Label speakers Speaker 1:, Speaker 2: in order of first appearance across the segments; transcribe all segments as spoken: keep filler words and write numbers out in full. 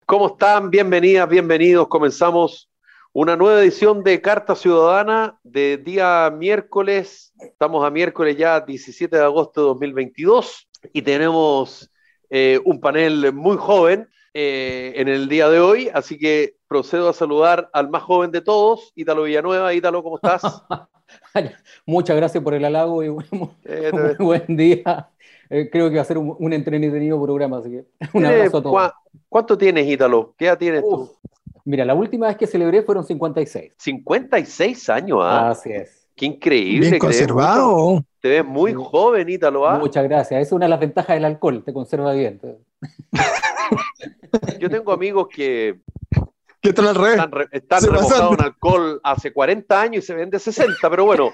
Speaker 1: ¿Cómo están? Bienvenidas, bienvenidos. Comenzamos una nueva edición de Carta Ciudadana de día miércoles. Estamos a miércoles ya diecisiete de agosto de dos mil veintidós y tenemos eh, un panel muy joven eh, en el día de hoy, así que procedo a saludar al más joven de todos, Ítalo Villanueva. Ítalo, ¿cómo estás?
Speaker 2: Muchas gracias por el halago y muy, eh, muy buen día. Eh, creo que va a ser un, un entretenido programa, así que un abrazo a todos.
Speaker 1: ¿Cuánto tienes, Ítalo? ¿Qué edad tienes Uf, tú?
Speaker 2: Mira, la última vez que celebré fueron cincuenta y seis.
Speaker 1: cincuenta y seis años, ¿ah?
Speaker 2: Así es.
Speaker 1: Qué increíble.
Speaker 3: Bien conservado.
Speaker 1: Te ves muy sí. joven, Ítalo, ¿ah?
Speaker 2: Muchas gracias. Es una de las ventajas del alcohol, te conserva bien.
Speaker 1: Yo tengo amigos que...
Speaker 3: ¿Qué tal al revés?
Speaker 1: Están, re, están remojados en alcohol hace cuarenta años y se ven de sesenta, pero bueno,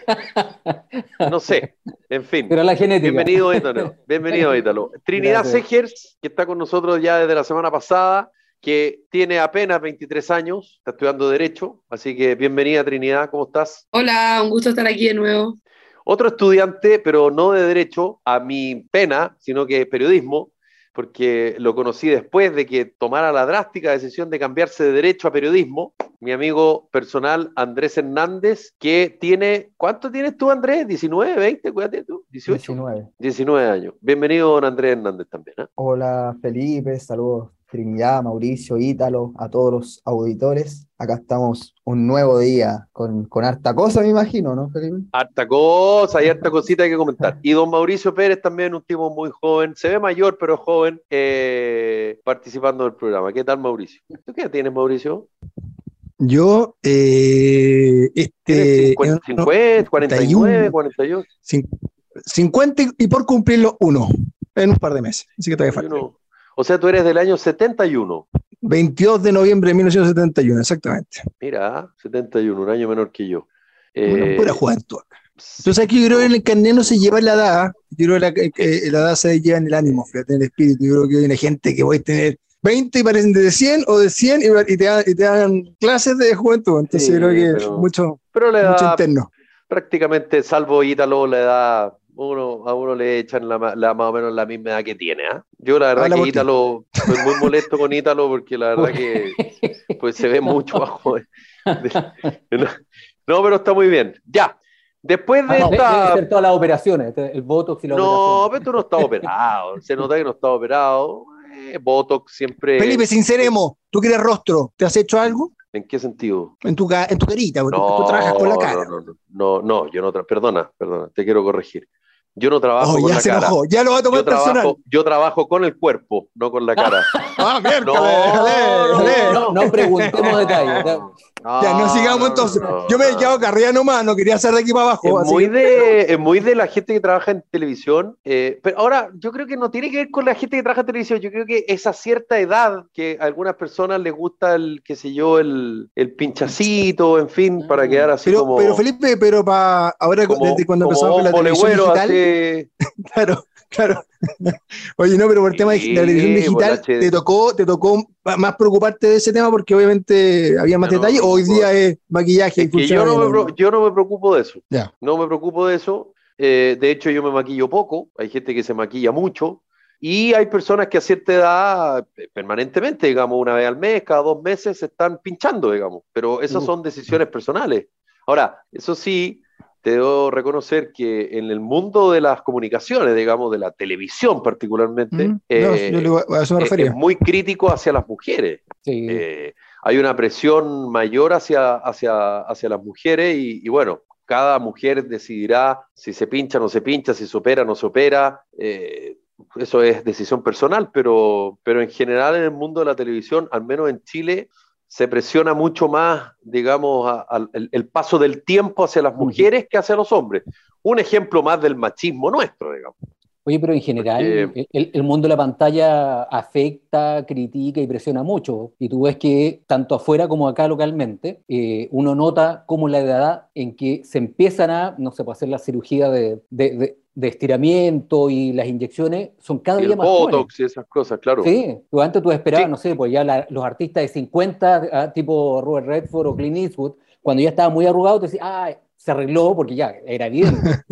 Speaker 1: no sé, en fin.
Speaker 2: Pero la genética.
Speaker 1: Bienvenido, Ítalo. Bienvenido, Ítalo. Trinidad Segers, que está con nosotros ya desde la semana pasada, que tiene apenas veintitrés años, está estudiando Derecho, así que bienvenida, Trinidad, ¿cómo estás?
Speaker 4: Hola, un gusto estar aquí de nuevo.
Speaker 1: Otro estudiante, pero no de Derecho, a mi pena, sino que periodismo, porque lo conocí después de que tomara la drástica decisión de cambiarse de Derecho a Periodismo, mi amigo personal Andrés Hernández, que tiene, ¿cuánto tienes tú, Andrés? ¿diecinueve, veinte? ¿Cuánto tú? ¿dieciocho?
Speaker 5: diecinueve.
Speaker 1: diecinueve años. Bienvenido, don Andrés Hernández, también. ¿eh?
Speaker 5: Hola, Felipe, saludos Trinidad, Mauricio, Ítalo, a todos los auditores. Acá estamos un nuevo día con, con harta cosa, me imagino, ¿no, Felipe?
Speaker 1: Harta cosa, hay harta cosita que comentar. Y don Mauricio Pérez también, un tipo muy joven, se ve mayor pero joven, eh, participando del programa. ¿Qué tal, Mauricio? ¿Tú qué tienes, Mauricio?
Speaker 3: Yo, eh, este...
Speaker 1: cincuenta, cincuenta, cuarenta y nueve, cuarenta y ocho.
Speaker 3: cincuenta y por cumplirlo uno, en un par de meses. Así que todavía falta.
Speaker 1: O sea, tú eres del año setenta y uno.
Speaker 3: veintidós de noviembre de mil novecientos setenta y uno, exactamente.
Speaker 1: Mira, setenta y uno, un año menor que yo.
Speaker 3: Bueno, eh, pura juventud. Entonces aquí yo creo que en el carnet no se lleva la edad, yo creo que la, eh, la edad se lleva en el ánimo, fíjate, en el espíritu. Yo creo que hay gente que puede tener veinte y parecen de cien o de cien y, y, te, y te dan clases de juventud. Entonces sí, creo que pero, mucho,
Speaker 1: pero le da,
Speaker 3: mucho interno.
Speaker 1: Prácticamente, salvo Ítalo, le da... Uno, a uno le echan la, la, más o menos la misma edad que tiene. ¿eh? Yo la verdad Habla que Ítalo, estoy muy molesto con Ítalo porque la verdad que pues, se ve mucho bajo. De, de, no, no, pero está muy bien. Ya, después de
Speaker 2: ah,
Speaker 1: esta...
Speaker 2: Debe ser todas las operaciones, el Botox y la
Speaker 1: no,
Speaker 2: operación.
Speaker 1: No, pero tú no estás operado, se nota que no estás operado. Eh, Botox siempre...
Speaker 3: Felipe, sinceremos, ¿tú quieres rostro? ¿Te has hecho algo?
Speaker 1: ¿En qué sentido?
Speaker 3: En tu, en tu carita, porque
Speaker 1: no,
Speaker 3: tú, tú trabajas con la cara.
Speaker 1: No, no, no, no, yo no trabajo, perdona, perdona, te quiero corregir. Yo no trabajo
Speaker 3: oh,
Speaker 1: con
Speaker 3: ya
Speaker 1: la
Speaker 3: se
Speaker 1: cara.
Speaker 3: Enojó. Ya lo va a tomar
Speaker 1: yo
Speaker 3: personal.
Speaker 1: Trabajo, yo trabajo con el cuerpo, no con la cara.
Speaker 3: ah, mierda.
Speaker 1: No,
Speaker 3: dale, dale.
Speaker 2: No, no preguntemos detalles.
Speaker 3: No, ya, no sigamos entonces.
Speaker 1: No,
Speaker 3: yo me he
Speaker 1: no.
Speaker 3: quedado carrera nomás, no quería hacer de aquí para abajo.
Speaker 1: Es muy, de, es muy de la gente que trabaja en televisión. Eh, pero ahora, yo creo que no tiene que ver con la gente que trabaja en televisión. Yo creo que esa cierta edad que a algunas personas les gusta el, qué sé yo, el, el pinchacito, en fin, para quedar así
Speaker 3: pero,
Speaker 1: como...
Speaker 3: Pero Felipe, pero para ahora
Speaker 1: como,
Speaker 3: desde cuando
Speaker 1: como
Speaker 3: empezamos con la televisión digital...
Speaker 1: Hace...
Speaker 3: claro, claro. Oye, no, pero por el tema
Speaker 1: sí,
Speaker 3: de la televisión digital, ¿te tocó, ¿te tocó más preocuparte de ese tema porque obviamente había más
Speaker 1: no,
Speaker 3: detalles?
Speaker 1: No,
Speaker 3: ¿O hoy día es maquillaje
Speaker 1: es
Speaker 3: y
Speaker 1: que yo, no me, yo no me preocupo de eso.
Speaker 3: Yeah.
Speaker 1: No me preocupo de eso. Eh, de hecho, yo me maquillo poco. Hay gente que se maquilla mucho. Y hay personas que a cierta edad, permanentemente, digamos, una vez al mes, cada dos meses, se están pinchando, digamos. Pero esas son decisiones personales. Ahora, eso sí, te debo reconocer que en el mundo de las comunicaciones, digamos, de la televisión particularmente,
Speaker 3: mm,
Speaker 1: eh,
Speaker 3: no, yo a eso me refería.
Speaker 1: Es muy crítico hacia las mujeres.
Speaker 2: Sí.
Speaker 1: Eh, hay una presión mayor hacia, hacia, hacia las mujeres y, y bueno, cada mujer decidirá si se pincha o no se pincha, si se opera o no se opera. Eh, eso es decisión personal, pero, pero en general en el mundo de la televisión, al menos en Chile, se presiona mucho más, digamos, a, a, el, el paso del tiempo hacia las mujeres que hacia los hombres. Un ejemplo más del machismo nuestro, digamos.
Speaker 2: Oye, pero en general Porque... el, el mundo de la pantalla afecta, critica y presiona mucho. Y tú ves que tanto afuera como acá localmente, eh, uno nota cómo la edad en que se empiezan a, no sé, puede hacer la cirugía de, de, de, de estiramiento y las inyecciones son cada
Speaker 1: y
Speaker 2: día
Speaker 1: el
Speaker 2: más
Speaker 1: Botox
Speaker 2: jóvenes.
Speaker 1: Y esas cosas, claro.
Speaker 2: Sí, tú antes tú esperabas,
Speaker 1: sí.
Speaker 2: no sé, pues ya la, los artistas de cincuenta, tipo Robert Redford o Clint Eastwood, cuando ya estaba muy arrugado, te decías, ah, se arregló porque ya era evidente.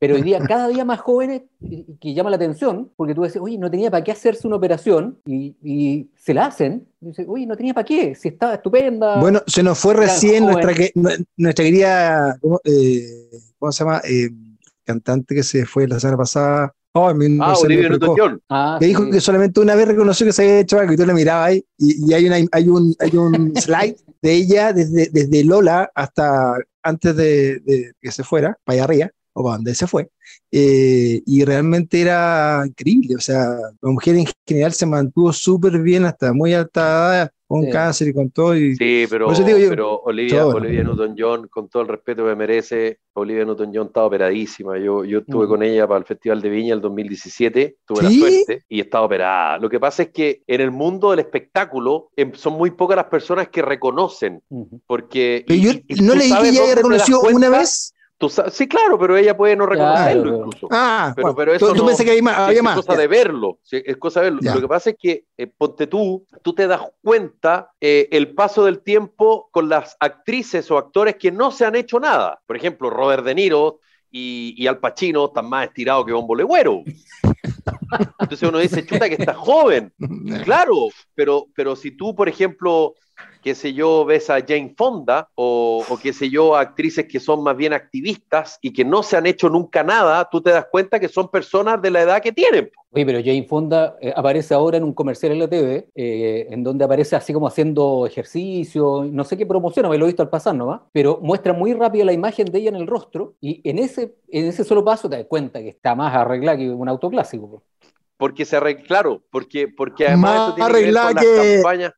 Speaker 2: Pero hoy día, cada día más jóvenes, que llama la atención, porque tú dices, oye, no tenía para qué hacerse una operación, y, y se la hacen, y dices, oye, no tenía para qué, si estaba estupenda.
Speaker 3: Bueno, se nos fue recién nuestra, que, nuestra querida, ¿cómo, eh, ¿cómo se llama? Eh, cantante que se fue la semana pasada. Oh, no
Speaker 1: ah, Olivia Newton-John.
Speaker 2: Ah,
Speaker 3: que sí. Dijo que solamente una vez reconoció que se había hecho algo y tú la mirabas ahí, y, y hay, una, hay, un, hay un slide de ella desde, desde Lola hasta antes de, de que se fuera, para allá arriba, o para donde se fue, eh, y realmente era increíble. O sea, la mujer en general se mantuvo súper bien hasta muy alta edad, con sí. cáncer y con todo. Y
Speaker 1: sí, pero,
Speaker 3: digo yo,
Speaker 1: pero Olivia, Olivia Newton-John, con todo el respeto que merece, Olivia Newton-John estaba operadísima. Yo, yo estuve mm. con ella para el Festival de Viña el dos mil diecisiete, tuve ¿Sí? la suerte, y estaba operada. Lo que pasa es que en el mundo del espectáculo eh, son muy pocas las personas que reconocen, uh-huh. porque...
Speaker 3: Pero y, yo y no le dije que ella reconoció una vez...
Speaker 1: Tú, sí, claro, pero ella puede no reconocerlo claro, incluso.
Speaker 3: Ah,
Speaker 1: pero,
Speaker 3: bueno,
Speaker 1: pero eso
Speaker 3: tú, tú
Speaker 1: no,
Speaker 3: pensás que hay más, había
Speaker 1: es
Speaker 3: más.
Speaker 1: cosa
Speaker 3: ya.
Speaker 1: de verlo, es cosa de verlo. Ya. Lo que pasa es que, eh, ponte tú, tú te das cuenta eh, el paso del tiempo con las actrices o actores que no se han hecho nada. Por ejemplo, Robert De Niro y, y Al Pacino están más estirados que Bombo Legüero. Entonces uno dice, chuta, que está joven. Claro, pero, pero si tú, por ejemplo... qué sé yo, ves a Jane Fonda o, o qué sé yo, actrices que son más bien activistas y que no se han hecho nunca nada, tú te das cuenta que son personas de la edad que tienen.
Speaker 2: Oye, pero Jane Fonda eh, aparece ahora en un comercial en la T V, eh, en donde aparece así como haciendo ejercicio, no sé qué promociona, me lo he visto al pasar nomás, pero muestra muy rápido la imagen de ella en el rostro, y en ese, en ese solo paso te das cuenta que está más arreglada que un auto clásico. Pues.
Speaker 1: Porque se arregla, claro, porque, porque además
Speaker 3: más
Speaker 1: esto tiene que ver con
Speaker 3: que...
Speaker 1: las campañas...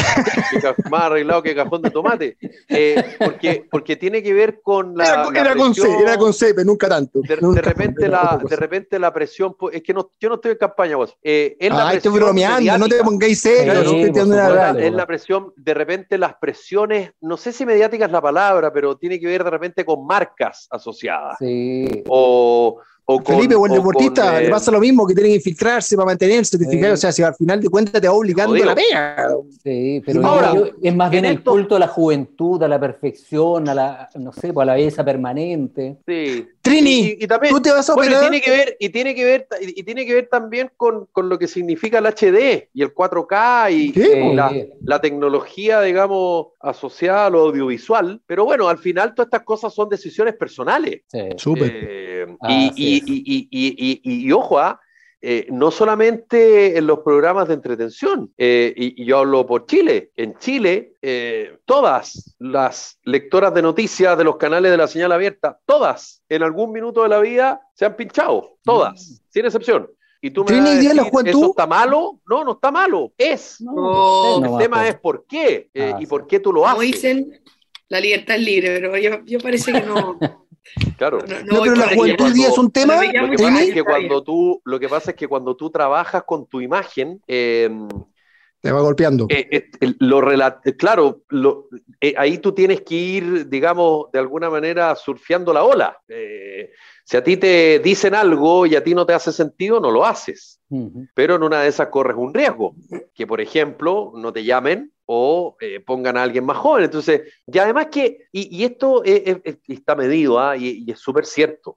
Speaker 1: más arreglado que cajón de tomate, eh, porque, porque tiene que ver con la,
Speaker 3: era,
Speaker 1: la
Speaker 3: era
Speaker 1: presión,
Speaker 3: con C, era con C, pero nunca tanto.
Speaker 1: De,
Speaker 3: nunca
Speaker 1: de, repente, la, de repente la presión, es que no, yo no estoy en campaña, vos. Eh, es la
Speaker 3: Ay,
Speaker 1: presión
Speaker 3: estoy bromeando, mediática. No te pongáis serio,
Speaker 2: sí,
Speaker 3: no estoy
Speaker 2: supuesto,
Speaker 3: la
Speaker 1: es la presión, de repente las presiones, no sé si mediática es la palabra, pero tiene que ver de repente con marcas asociadas.
Speaker 2: Sí.
Speaker 1: O O con,
Speaker 3: Felipe, o el
Speaker 1: o
Speaker 3: deportista,
Speaker 1: con, eh,
Speaker 3: le pasa lo mismo, que tiene que infiltrarse para mantener certificado,
Speaker 2: sí.
Speaker 3: O sea, si al final de cuentas te va obligando a la pega.
Speaker 2: Sí, pero
Speaker 1: ahora,
Speaker 2: yo, es más bien el
Speaker 1: esto,
Speaker 2: culto a la juventud, a la perfección, a la, no sé, a la belleza permanente.
Speaker 1: Sí.
Speaker 3: Trini,
Speaker 1: y, y, y también,
Speaker 3: ¿tú te vas a
Speaker 1: bueno,
Speaker 3: operar?
Speaker 1: Y tiene que ver, y tiene que ver, y, y tiene que ver también con, con lo que significa el H D y el cuatro K y, y la, la tecnología, digamos, asociada a lo audiovisual. Pero bueno, al final todas estas cosas son decisiones personales.
Speaker 2: Sí.
Speaker 3: Súper.
Speaker 1: Eh,
Speaker 2: ah,
Speaker 1: y, y, y, y, y, y, y ojo, ¿ah? Eh, no solamente en los programas de entretención, eh, y, y yo hablo por Chile, en Chile eh, todas las lectoras de noticias de los canales de la señal abierta, todas en algún minuto de la vida se han pinchado, todas, mm. sin excepción. Y tú me vas a decir, ¿eso está malo? No, no está malo, es.
Speaker 4: No,
Speaker 1: el no tema va, es por qué, eh, ah, y por qué tú lo haces.
Speaker 4: Como dicen, la libertad es libre, pero yo, yo parece que no...
Speaker 1: Claro.
Speaker 3: No, no, no, pero la juventud hoy día es un tema.
Speaker 1: Lo que pasa es que cuando tú, lo que pasa es que cuando tú trabajas con tu imagen, eh,
Speaker 3: te va golpeando.
Speaker 1: Eh, eh, lo claro, lo, eh, ahí tú tienes que ir, digamos, de alguna manera surfeando la ola. Eh, si a ti te dicen algo y a ti no te hace sentido, no lo haces. Uh-huh. Pero en una de esas corres un riesgo, que por ejemplo no te llamen o eh, pongan a alguien más joven. Entonces, y además que, y, y esto es, es, es, está medido, ¿ah? y, y es súper cierto,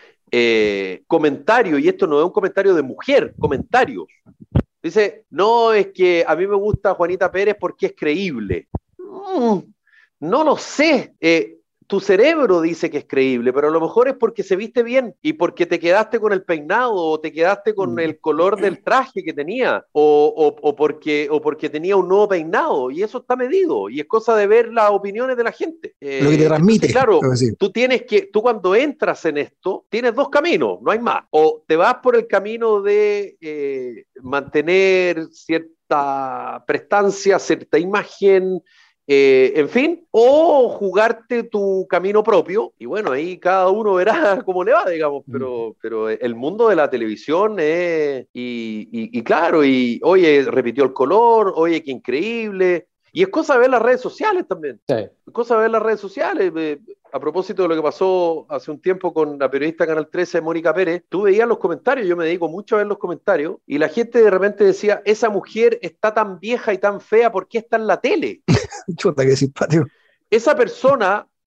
Speaker 1: eh, comentario, y esto no es un comentario de mujer, comentarios. Dice, no, es que a mí me gusta Juanita Pérez porque es creíble. Mm, no lo sé. Eh, tu cerebro dice que es creíble, pero a lo mejor es porque se viste bien y porque te quedaste con el peinado o te quedaste con el color del traje que tenía o, o, o, porque, o porque tenía un nuevo peinado, y eso está medido y es cosa de ver las opiniones de la gente. Eh,
Speaker 3: lo que te transmite.
Speaker 1: Entonces, claro, tú tienes que, tú cuando entras en esto, tienes dos caminos, no hay más. O te vas por el camino de eh, mantener cierta prestancia, cierta imagen, Eh, en fin, o jugarte tu camino propio, y bueno, ahí cada uno verá cómo le va, digamos, pero, pero el mundo de la televisión es, y, y, y claro, y oye, repitió el color, oye, qué increíble, y es cosa de ver las redes sociales también,
Speaker 2: sí.
Speaker 1: es cosa de ver las redes sociales. eh, A propósito de lo que pasó hace un tiempo con la periodista Canal trece, Mónica Pérez, tú veías los comentarios, yo me dedico mucho a ver los comentarios, y la gente de repente decía, esa mujer está tan vieja y tan fea, ¿por qué está en la tele?
Speaker 3: Chuta, qué simpático.
Speaker 1: Esa persona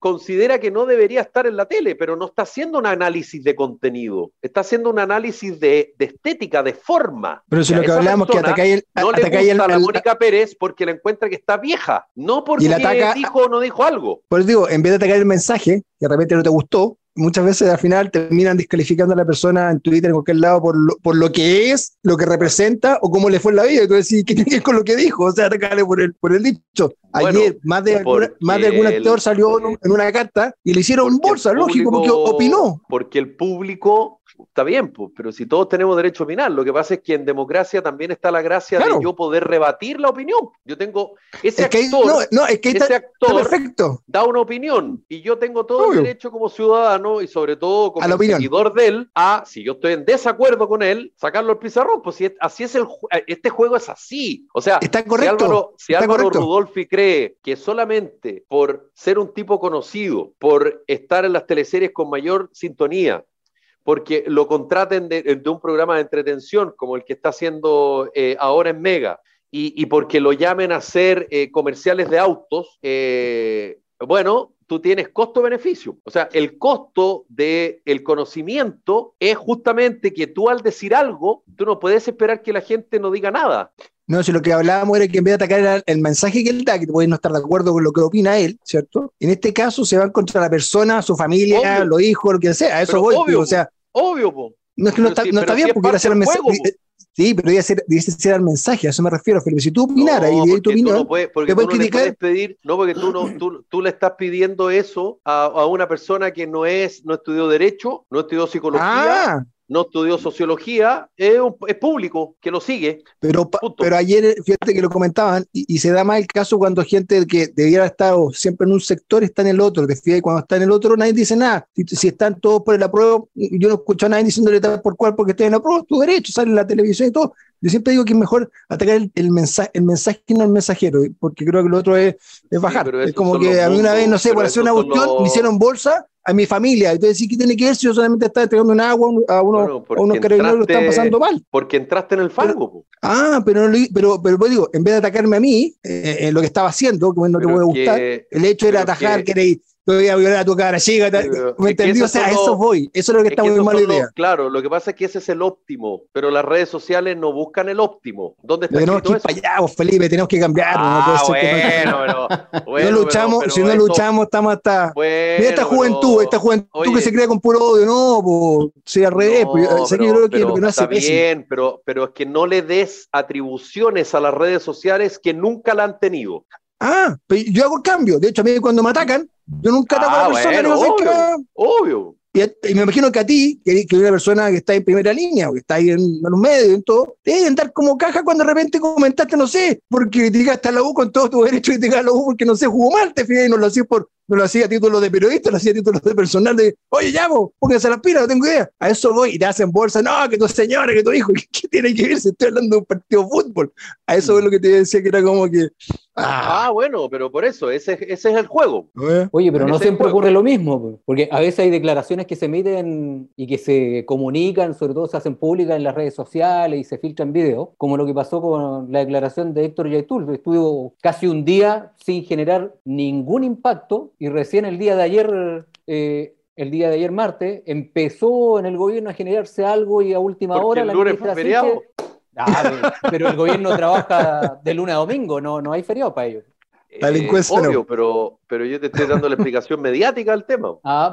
Speaker 1: considera que no debería estar en la tele, pero no está haciendo un análisis de contenido, está haciendo un análisis de, de estética, de forma.
Speaker 3: Pero si lo que hablamos que atacáis el,
Speaker 1: no
Speaker 3: atacáis
Speaker 1: le gusta
Speaker 3: el,
Speaker 1: a la
Speaker 3: el,
Speaker 1: Mónica Pérez porque la encuentra que está vieja, no porque ataca, dijo o no dijo algo.
Speaker 3: Por eso digo, en vez de atacar el mensaje, que de repente no te gustó, muchas veces al final terminan descalificando a la persona en Twitter, en cualquier lado, por lo, por lo que es, lo que representa o cómo le fue en la vida. Entonces, sí, ¿qué tiene que ver con lo que dijo? O sea, atacarle por el, por el dicho. Ayer, bueno, más, de alguna, más de algún actor el, salió eh, en una carta y le hicieron bolsa, público, lógico, porque opinó.
Speaker 1: Porque el público, está bien, pues, pero si todos tenemos derecho a opinar, lo que pasa es que en democracia también está la gracia claro. de yo poder rebatir la opinión. Yo tengo, ese
Speaker 3: es que
Speaker 1: actor,
Speaker 3: hay, no, no, es que
Speaker 1: ese
Speaker 3: está,
Speaker 1: actor
Speaker 3: está perfecto.
Speaker 1: da una opinión y yo tengo todo Obvio. el derecho como ciudadano y sobre todo como seguidor de él a, si yo estoy en desacuerdo con él, sacarlo al pizarrón. Pues si es, así es el, este juego es así. O sea,
Speaker 3: está correcto,
Speaker 1: si Álvaro, si
Speaker 3: está
Speaker 1: Álvaro
Speaker 3: correcto.
Speaker 1: Rudolphy cree que solamente por ser un tipo conocido, por estar en las teleseries con mayor sintonía, porque lo contraten de, de un programa de entretención como el que está haciendo eh, ahora en Mega, y, y porque lo llamen a hacer eh, comerciales de autos, eh, bueno, tú tienes costo-beneficio. O sea, el costo del conocimiento es justamente que tú al decir algo, tú no puedes esperar que la gente no diga nada.
Speaker 3: No, si lo que hablábamos era que en vez de atacar el, el mensaje que él da, que puede no estar de acuerdo con lo que opina él, ¿cierto? En este caso se van contra la persona, su familia, obvio. Los hijos, lo que sea. A eso pero voy,
Speaker 1: obvio,
Speaker 3: o sea,
Speaker 1: obvio, po.
Speaker 3: No es que no está,
Speaker 1: si,
Speaker 3: no está bien,
Speaker 1: si
Speaker 3: porque iba a ser el mensaje.
Speaker 1: Juego,
Speaker 3: sí, pero iba a ser, iba a ser el mensaje, a eso me refiero, Felipe. Si tú opinaras
Speaker 1: no,
Speaker 3: y de tu opinión,
Speaker 1: no puedes, porque tú no le puedes pedir, no, porque tú, no, tú, tú le estás pidiendo eso a, a una persona que no es, no estudió Derecho, no estudió Psicología. Ah. No estudió sociología, es, un, es público que lo sigue.
Speaker 3: Pero, pero ayer, fíjate que lo comentaban, y, y se da más el caso cuando gente que debiera estar siempre en un sector está en el otro. Te fijas, y cuando está en el otro nadie dice nada. Si, si están todos por el apruebo, yo no escucho a nadie diciéndole tal por cual porque estoy en el apruebo, tu derecho, sale en la televisión y todo. Yo siempre digo que es mejor atacar el, el mensaje, el mensaje y no el mensajero, porque creo que lo otro es, es bajar. Sí, es como que a mí una vez, no sé, por hacer una cuestión, los... me hicieron bolsa a mi familia. Entonces, ¿sí qué tiene que ver si yo solamente estaba entregando un agua a unos, bueno, a unos carabineros que lo están pasando mal?
Speaker 1: Porque entraste en el fango.
Speaker 3: Pero, ah, pero, no, pero, pero pues digo, en vez de atacarme a mí, eh, eh, lo que estaba haciendo, que no te puede gustar, que, el hecho era atajar, que, que era te voy a violar a tu cara chica, ¿me entendí? O sea, a eso voy, eso es lo que está muy mala idea.
Speaker 1: Claro, lo que pasa es que ese es el óptimo, pero las redes sociales no buscan el óptimo. ¿Dónde está
Speaker 3: tenemos que ir para allá, vos, Felipe, tenemos que cambiar.
Speaker 1: Ah,
Speaker 3: no
Speaker 1: puede ser bueno, que no,
Speaker 3: pero, bueno, no luchamos, pero, pero si no eso, luchamos, estamos hasta...
Speaker 1: Bueno,
Speaker 3: mira esta juventud, pero, esta juventud oye, que se crea con puro odio, no, pues, sí, al revés,
Speaker 1: no,
Speaker 3: pues,
Speaker 1: pero,
Speaker 3: sé que yo creo que
Speaker 1: pero,
Speaker 3: lo que no
Speaker 1: está
Speaker 3: hace
Speaker 1: bien, pero, pero es que no le des atribuciones a las redes sociales que nunca la han tenido.
Speaker 3: Ah, pero yo hago el cambio. De hecho, a mí cuando me atacan, yo nunca ataco ah, a la persona.
Speaker 1: Bueno,
Speaker 3: no
Speaker 1: obvio,
Speaker 3: que va...
Speaker 1: obvio.
Speaker 3: Y, y me imagino que a ti, que, que eres una persona que está en primera línea, o que está ahí en, en los medios, en todo, te deben dar como caja cuando de repente comentaste, no sé, porque criticaste a la U con todo tu derecho de criticar a la U porque no sé, jugó mal, te fijas, y no lo hacía por... No lo hacía a título de periodista, lo hacía a título de personal de, oye, llamo, pónganse las pilas, no tengo idea. A eso voy y te hacen bolsa, no, que tu señora, que tu hijo, ¿qué, qué tiene que ver si estoy hablando de un partido de fútbol? A eso es lo que te decía que era como que...
Speaker 1: Ah, ah bueno, pero por eso, ese, ese es el juego.
Speaker 2: Oye, pero no siempre ocurre lo mismo, porque a veces hay declaraciones que se emiten y que se comunican, sobre todo se hacen públicas en las redes sociales y se filtran videos, como lo que pasó con la declaración de Héctor Yaitul, que estuvo casi un día sin generar ningún impacto, y recién el día de ayer, eh, el día de ayer martes, empezó en el gobierno a generarse algo y a última
Speaker 1: Porque
Speaker 2: hora
Speaker 1: el
Speaker 2: la
Speaker 1: lunes fue feriado.
Speaker 2: Ah, pero, pero el gobierno trabaja de lunes a domingo, no, no hay feriado para ellos.
Speaker 3: La delincuencia
Speaker 1: eh, obvio,
Speaker 3: no.
Speaker 1: pero, pero yo te estoy dando la explicación mediática al tema.
Speaker 2: Ah.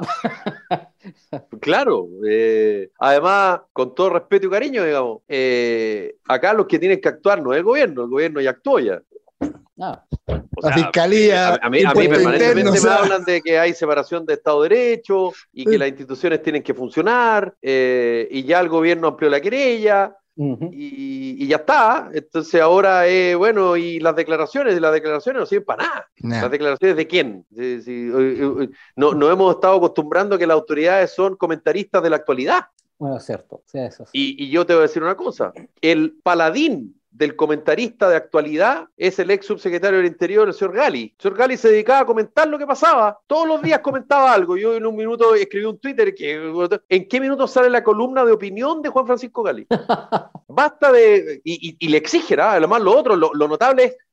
Speaker 1: Claro, eh, además, con todo respeto y cariño, digamos, eh, acá los que tienen que actuar no es el gobierno, el gobierno ya actuó ya.
Speaker 2: Ah.
Speaker 1: O sea,
Speaker 3: la fiscalía,
Speaker 1: a, a mí, a mí permanentemente
Speaker 3: interno,
Speaker 1: me
Speaker 3: o sea...
Speaker 1: hablan de que hay separación de Estado de Derecho y que las instituciones tienen que funcionar, eh, y ya el gobierno amplió la querella. Uh-huh. y, y ya está. Entonces ahora, eh, bueno, y las declaraciones, las declaraciones no sirven para nada. No. ¿Las declaraciones de quién? Sí, sí, no, no hemos estado acostumbrando que las autoridades son comentaristas de la actualidad.
Speaker 2: Bueno, es cierto. Sí, eso sí.
Speaker 1: Y, y yo te voy a decir una cosa, el paladín del comentarista de actualidad es el ex subsecretario del Interior, el señor Gali. El señor Gali se dedicaba a comentar lo que pasaba. Todos los días comentaba algo. Yo en un minuto escribí un Twitter que ¿en qué minuto sale la columna de opinión de Juan Francisco Gali? Basta de... Y, y, y le exigen, ¿eh? Además lo otro, lo, lo notable es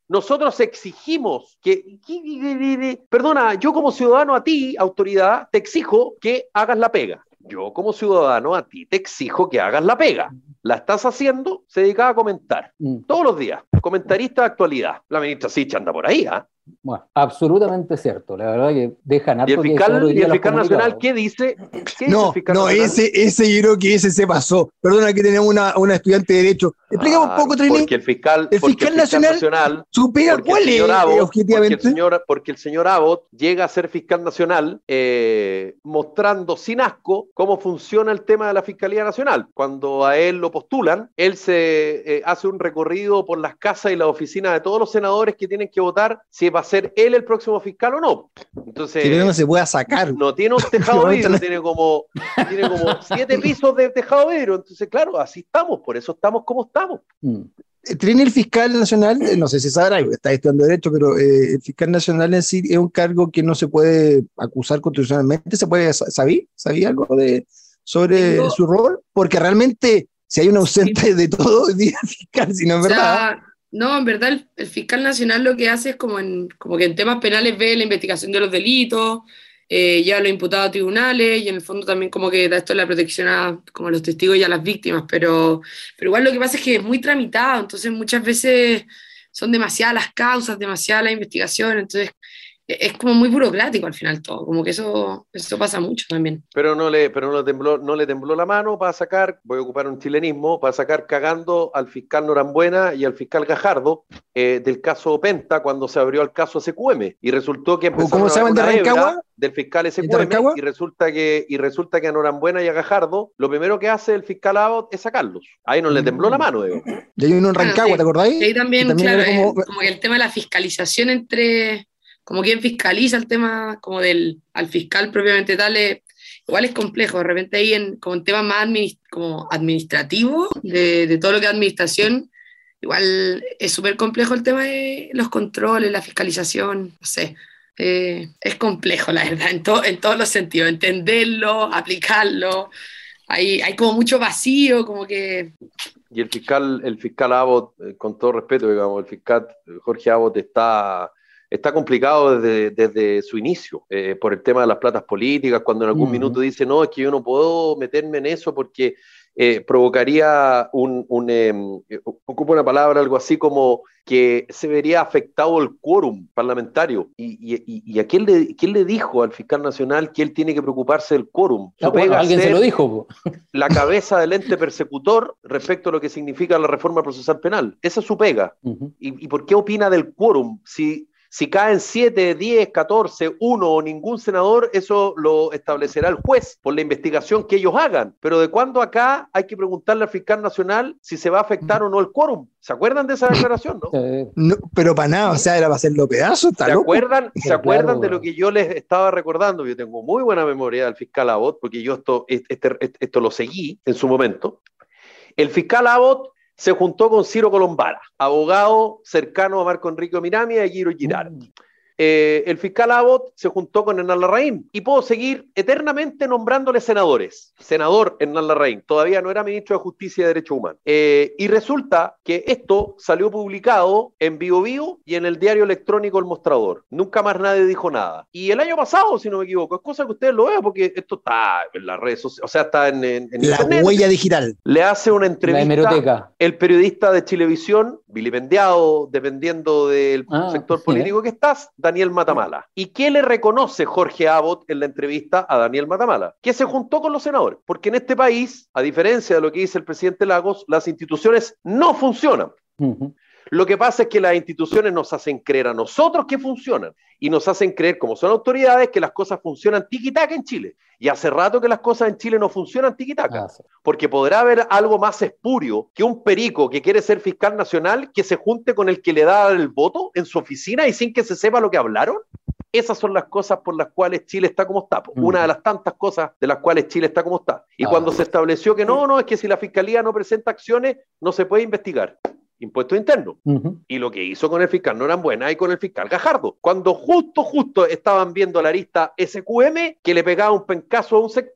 Speaker 1: nosotros exigimos que, que, que, que, perdona, yo como ciudadano a ti, autoridad, te exijo que hagas la pega. Yo como ciudadano a ti te exijo que hagas la pega. ¿La estás haciendo? Se dedicaba a comentar. Mm. Todos los días. Comentarista de actualidad. La ministra Sicha anda por ahí, ¿ah? ¿eh?
Speaker 2: Bueno, absolutamente cierto. La verdad que dejan harto.
Speaker 1: ¿Y el fiscal, ¿y el fiscal nacional qué dice? ¿Qué
Speaker 3: no,
Speaker 1: dice el fiscal
Speaker 3: no,
Speaker 1: nacional?
Speaker 3: ese, ese yo creo que ese se pasó. Perdona que tenemos una, una estudiante de Derecho. Explícame ah, un poco, Trini.
Speaker 1: Porque el fiscal,
Speaker 3: el fiscal,
Speaker 1: el fiscal
Speaker 3: nacional,
Speaker 1: nacional
Speaker 3: supera cuál es,
Speaker 1: Abbott,
Speaker 3: objetivamente.
Speaker 1: Porque el, señor, porque el señor Abbott llega a ser fiscal nacional eh, mostrando sin asco cómo funciona el tema de la Fiscalía Nacional. Cuando a él lo postulan, él se eh, hace un recorrido por las casas y las oficinas de todos los senadores que tienen que votar si va a ser él el próximo fiscal o no. Entonces,
Speaker 3: que no se pueda sacar.
Speaker 1: No tiene un tejado de vidrio, tiene como, tiene como siete pisos de tejado de vidrio. Entonces, claro, así estamos, por eso estamos como estamos.
Speaker 3: Mm. Tiene el fiscal nacional, no sé si sabrá, está estudiando Derecho, pero eh, el fiscal nacional en sí es un cargo que no se puede acusar constitucionalmente. ¿Se puede saber? ¿Sabía algo de, sobre Tengo... su rol? Porque realmente, si hay un ausente de todo, diga fiscal, si no es
Speaker 4: o sea,
Speaker 3: verdad.
Speaker 4: No, en verdad el, el fiscal nacional lo que hace es como, en, como que en temas penales ve la investigación de los delitos, eh, lleva a los imputados a tribunales y en el fondo también como que da esto la protección a, como a los testigos y a las víctimas, pero, pero igual lo que pasa es que es muy tramitado, entonces muchas veces son demasiadas las causas, demasiada la investigación, entonces es como muy burocrático al final todo, como que eso, eso pasa mucho también.
Speaker 1: Pero no le, pero no le tembló, no le tembló la mano para sacar, voy a ocupar un chilenismo, para sacar cagando al fiscal Norambuena y al fiscal Gajardo eh, del caso Penta cuando se abrió el caso S Q M y resultó que empezaron
Speaker 3: ¿Cómo se llaman de Rancagua?
Speaker 1: Del fiscal S Q M y resulta que y resulta que a Norambuena y a Gajardo lo primero que hace el fiscal Abbott es sacarlos. Ahí no le tembló la mano, digo.
Speaker 3: Y hay uno en Rancagua, bueno, sí. ¿Te acordáis?
Speaker 4: Y ahí también,
Speaker 3: también
Speaker 4: claro,
Speaker 3: como...
Speaker 4: Eh, como que el tema de la fiscalización entre como quien fiscaliza el tema como del al fiscal propiamente tal, es, igual es complejo, de repente ahí en, como en temas más administ, como administrativos, de, de todo lo que es administración, igual es súper complejo el tema de los controles, la fiscalización, no sé, eh, es complejo la verdad, en, to, en todos los sentidos, entenderlo, aplicarlo, hay, hay como mucho vacío, como que...
Speaker 1: Y el fiscal, el fiscal Abbott, eh, con todo respeto, digamos, el fiscal Jorge Abbott está... Está complicado desde, desde su inicio, eh, por el tema de las platas políticas, cuando en algún uh-huh. minuto dice, no, es que yo no puedo meterme en eso porque eh, provocaría un, un eh, ocupo una palabra, algo así como que se vería afectado el quórum parlamentario. ¿Y, y, y a quién le, quién le dijo al fiscal nacional que él tiene que preocuparse del quórum?
Speaker 2: No, bueno, alguien se lo dijo.
Speaker 1: La cabeza del ente persecutor respecto a lo que significa la reforma procesal penal. Esa es su pega. Uh-huh. ¿Y, ¿Y por qué opina del quórum? Si Si caen siete, diez, catorce, uno o ningún senador, eso lo establecerá el juez por la investigación que ellos hagan. Pero de cuándo acá hay que preguntarle al fiscal nacional si se va a afectar o no el quórum. ¿Se acuerdan de esa declaración, no?
Speaker 3: no pero para nada, o sea, era para hacerlo pedazos.
Speaker 1: ¿Se loco? acuerdan, ¿se acuerdan claro, de lo que yo les estaba recordando? Yo tengo muy buena memoria del fiscal Abbott, porque yo esto, este, esto lo seguí en su momento. El fiscal Abbott se juntó con Ciro Colombara, abogado cercano a Marco Enrique Minami y a Guiro Girard. Mm. Eh, el fiscal Abbott se juntó con Hernán Larraín y puedo seguir eternamente nombrándole senadores. Senador Hernán Larraín, todavía no era ministro de Justicia y Derechos Humanos. Eh, y resulta que esto salió publicado en Bio Bio y en el diario electrónico El Mostrador. Nunca más nadie dijo nada. Y el año pasado, si no me equivoco, es cosa que ustedes lo vean porque esto está en las redes sociales, o sea, está en, en, en
Speaker 3: la
Speaker 1: internet.
Speaker 3: Huella digital.
Speaker 1: Le hace una entrevista el periodista de Chilevisión, vilipendiado, dependiendo del ah, sector político sí. que estás, Daniel Matamala. ¿Y qué le reconoce Jorge Abbott en la entrevista a Daniel Matamala? Que se juntó con los senadores, porque en este país, a diferencia de lo que dice el presidente Lagos, las instituciones no funcionan. Uh-huh. Lo que pasa es que las instituciones nos hacen creer a nosotros que funcionan y nos hacen creer, como son autoridades, que las cosas funcionan tiquitaca en Chile. Y hace rato que las cosas en Chile no funcionan tiquitaca, ah, sí. porque podrá haber algo más espurio que un perico que quiere ser fiscal nacional que se junte con el que le da el voto en su oficina y sin que se sepa lo que hablaron. Esas son las cosas por las cuales Chile está como está. Mm. Una de las tantas cosas de las cuales Chile está como está. Y ah, cuando sí. se estableció que no, no, es que si la fiscalía no presenta acciones, no se puede investigar. Impuesto interno. Uh-huh. Y lo que hizo con el fiscal Norambuena y con el fiscal Gajardo, cuando justo, justo estaban viendo la arista S Q M, que le pegaba un pencazo a un sector,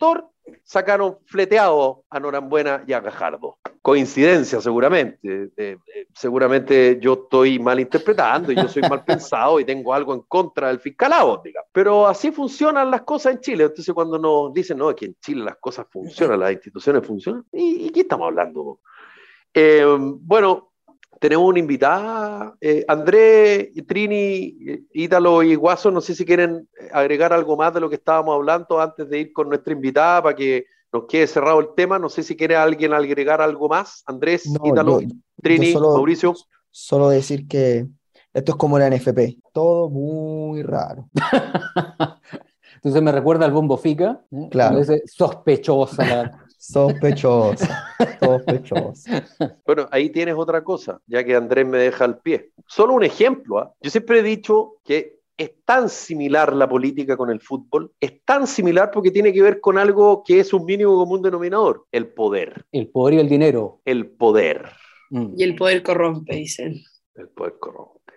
Speaker 1: sacaron fleteado a Norambuena y a Gajardo. Coincidencia, seguramente. Eh, eh, seguramente yo estoy mal interpretando y yo soy mal pensado y tengo algo en contra del fiscalado, digamos. Pero así funcionan las cosas en Chile. Entonces, cuando nos dicen, no, que en Chile las cosas funcionan, las instituciones funcionan, ¿y, y qué estamos hablando? Eh, bueno, tenemos una invitada, eh, Andrés, Trini, Ítalo y Guaso, no sé si quieren agregar algo más de lo que estábamos hablando antes de ir con nuestra invitada para que nos quede cerrado el tema. No sé si quiere alguien agregar algo más. Andrés,
Speaker 5: No,
Speaker 1: Ítalo,
Speaker 5: yo-
Speaker 1: Trini,
Speaker 5: yo solo-
Speaker 1: Mauricio.
Speaker 5: Solo decir que esto es como la N F P, todo muy raro.
Speaker 2: Entonces me recuerda al Bombo Fica, ¿eh?
Speaker 5: Claro.
Speaker 2: Cuando dice sospechosa la...
Speaker 5: Sospechosa, sospechosa.
Speaker 1: Bueno, ahí tienes otra cosa, ya que Andrés me deja al pie. Solo un ejemplo, ¿ah? Yo siempre he dicho que es tan similar la política con el fútbol, es tan similar porque tiene que ver con algo que es un mínimo común denominador, el poder.
Speaker 2: El poder y el dinero.
Speaker 1: El poder.
Speaker 2: Mm.
Speaker 4: Y el poder corrompe, dicen.
Speaker 1: El poder corrompe.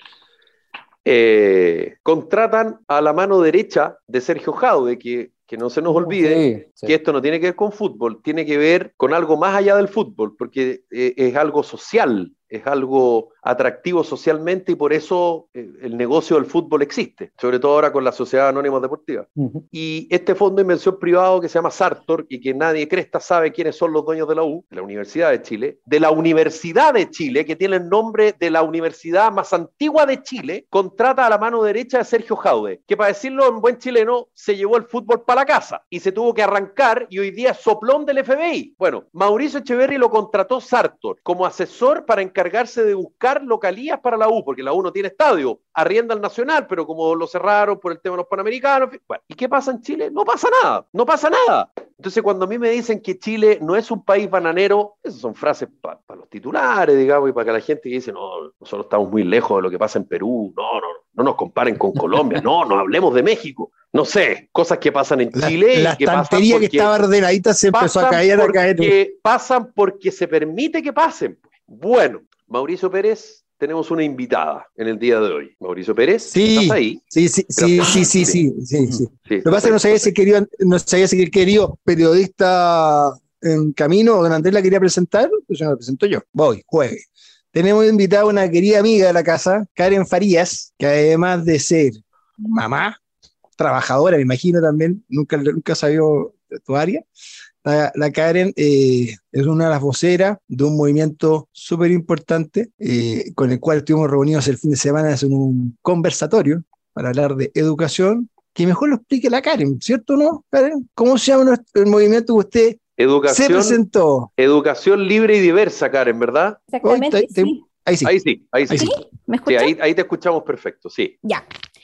Speaker 1: Eh, contratan a la mano derecha de Sergio Jaude, que, que no se nos olvide
Speaker 2: Sí, sí.
Speaker 1: que esto no tiene que ver con fútbol, tiene que ver con algo más allá del fútbol, porque eh, es algo social, es algo atractivo socialmente y por eso eh, el negocio del fútbol existe, sobre todo ahora con la Sociedad Anónima Deportiva.
Speaker 2: Ujú.
Speaker 1: Y este fondo de inversión privado que se llama Sartor y que nadie cresta sabe quiénes son los dueños de la U, de la Universidad de Chile, de la Universidad de Chile, que tiene el nombre de la universidad más antigua de Chile, contrata a la mano derecha de Sergio Jaude, que para decirlo en buen chileno, se llevó el fútbol para la casa y se tuvo que arrancar y hoy día es soplón del F B I. Bueno, Mauricio Echeverri lo contrató Sartor como asesor para encargarse de buscar localías para la U, porque la U no tiene estadio, arrienda al Nacional, pero como lo cerraron por el tema de los Panamericanos, bueno, ¿y qué pasa en Chile? No pasa nada, no pasa nada. Entonces, cuando a mí me dicen que Chile no es un país bananero, esas son frases para pa los titulares, digamos, y para que la gente que dice, no, nosotros estamos muy lejos de lo que pasa en Perú, no, no, no nos comparen con Colombia, no, no hablemos de México, no sé, cosas que pasan en
Speaker 3: La,
Speaker 1: Chile
Speaker 3: la
Speaker 1: y que pasan
Speaker 3: estantería que
Speaker 1: porque
Speaker 3: estaba ordenadita se empezó a
Speaker 1: pasan
Speaker 3: caer, a caer.
Speaker 1: porque, pasan porque se permite que pasen. Bueno, Mauricio Pérez, tenemos una invitada en el día de hoy. Mauricio Pérez,
Speaker 3: Sí,
Speaker 1: ¿estás ahí?
Speaker 3: sí, sí, sí, sí, sí, sí, sí, sí.
Speaker 1: Sí,
Speaker 3: Lo que pasa es que no sabía si quería, no sabía si el querido periodista en camino, don Andrés la quería presentar, pues yo me la presento yo. Voy, juegue. Tenemos invitada a una querida amiga de la casa, Karen Farías, que además de ser mamá, trabajadora, me imagino también, nunca, nunca sabió de tu área. La, la Karen eh, es una de las voceras de un movimiento súper importante eh, con el cual estuvimos reunidos el fin de semana en un conversatorio para hablar de educación. Que mejor lo explique la Karen, ¿cierto o no, Karen? ¿Cómo se llama nuestro, el movimiento que usted se
Speaker 1: Educación,
Speaker 3: presentó?
Speaker 1: educación libre y diversa, Karen, ¿verdad?
Speaker 6: Exactamente,
Speaker 3: Hoy te- te-
Speaker 6: sí.
Speaker 3: Ahí sí.
Speaker 1: Ahí sí, ahí sí.
Speaker 3: Ahí
Speaker 1: Sí,
Speaker 3: sí.
Speaker 6: ¿Me escuchan?
Speaker 1: ahí, ahí te escuchamos perfecto, sí.
Speaker 6: Ya.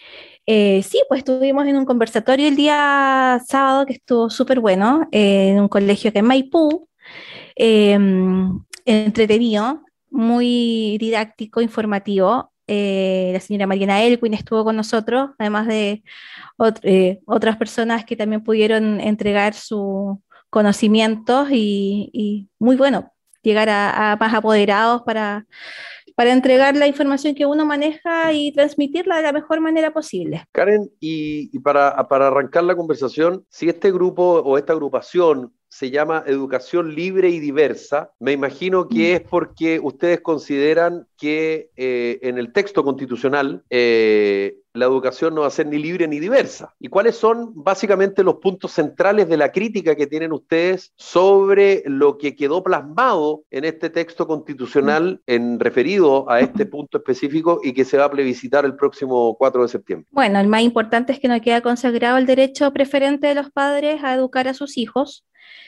Speaker 6: Eh, sí, pues estuvimos en un conversatorio el día sábado que estuvo súper bueno, eh, en un colegio que es Maipú, eh, entretenido, muy didáctico, informativo. Eh, la señora Mariana Elwin estuvo con nosotros, además de ot- eh, otras personas que también pudieron entregar sus conocimientos y, y muy bueno, llegar a, a más apoderados para para entregar la información que uno maneja y transmitirla de la mejor manera posible.
Speaker 1: Karen, y, y para, para arrancar la conversación, si este grupo o esta agrupación se llama Educación Libre y Diversa, me imagino que es porque ustedes consideran que eh, en el texto constitucional eh, la educación no va a ser ni libre ni diversa. ¿Y cuáles son básicamente los puntos centrales de la crítica que tienen ustedes sobre lo que quedó plasmado en este texto constitucional en referido a este punto específico y que se va a plebiscitar el próximo cuatro de septiembre?
Speaker 6: Bueno, el más importante es que no queda consagrado el derecho preferente de los padres a educar a sus hijos.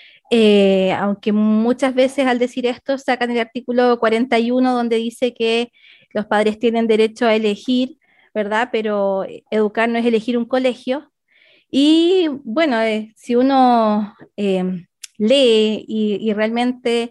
Speaker 6: Eh, aunque muchas veces al decir esto sacan el artículo cuarenta y uno donde dice que los padres tienen derecho a elegir, ¿verdad? Pero educar no es elegir un colegio. Y bueno, eh, si uno eh, lee y, y realmente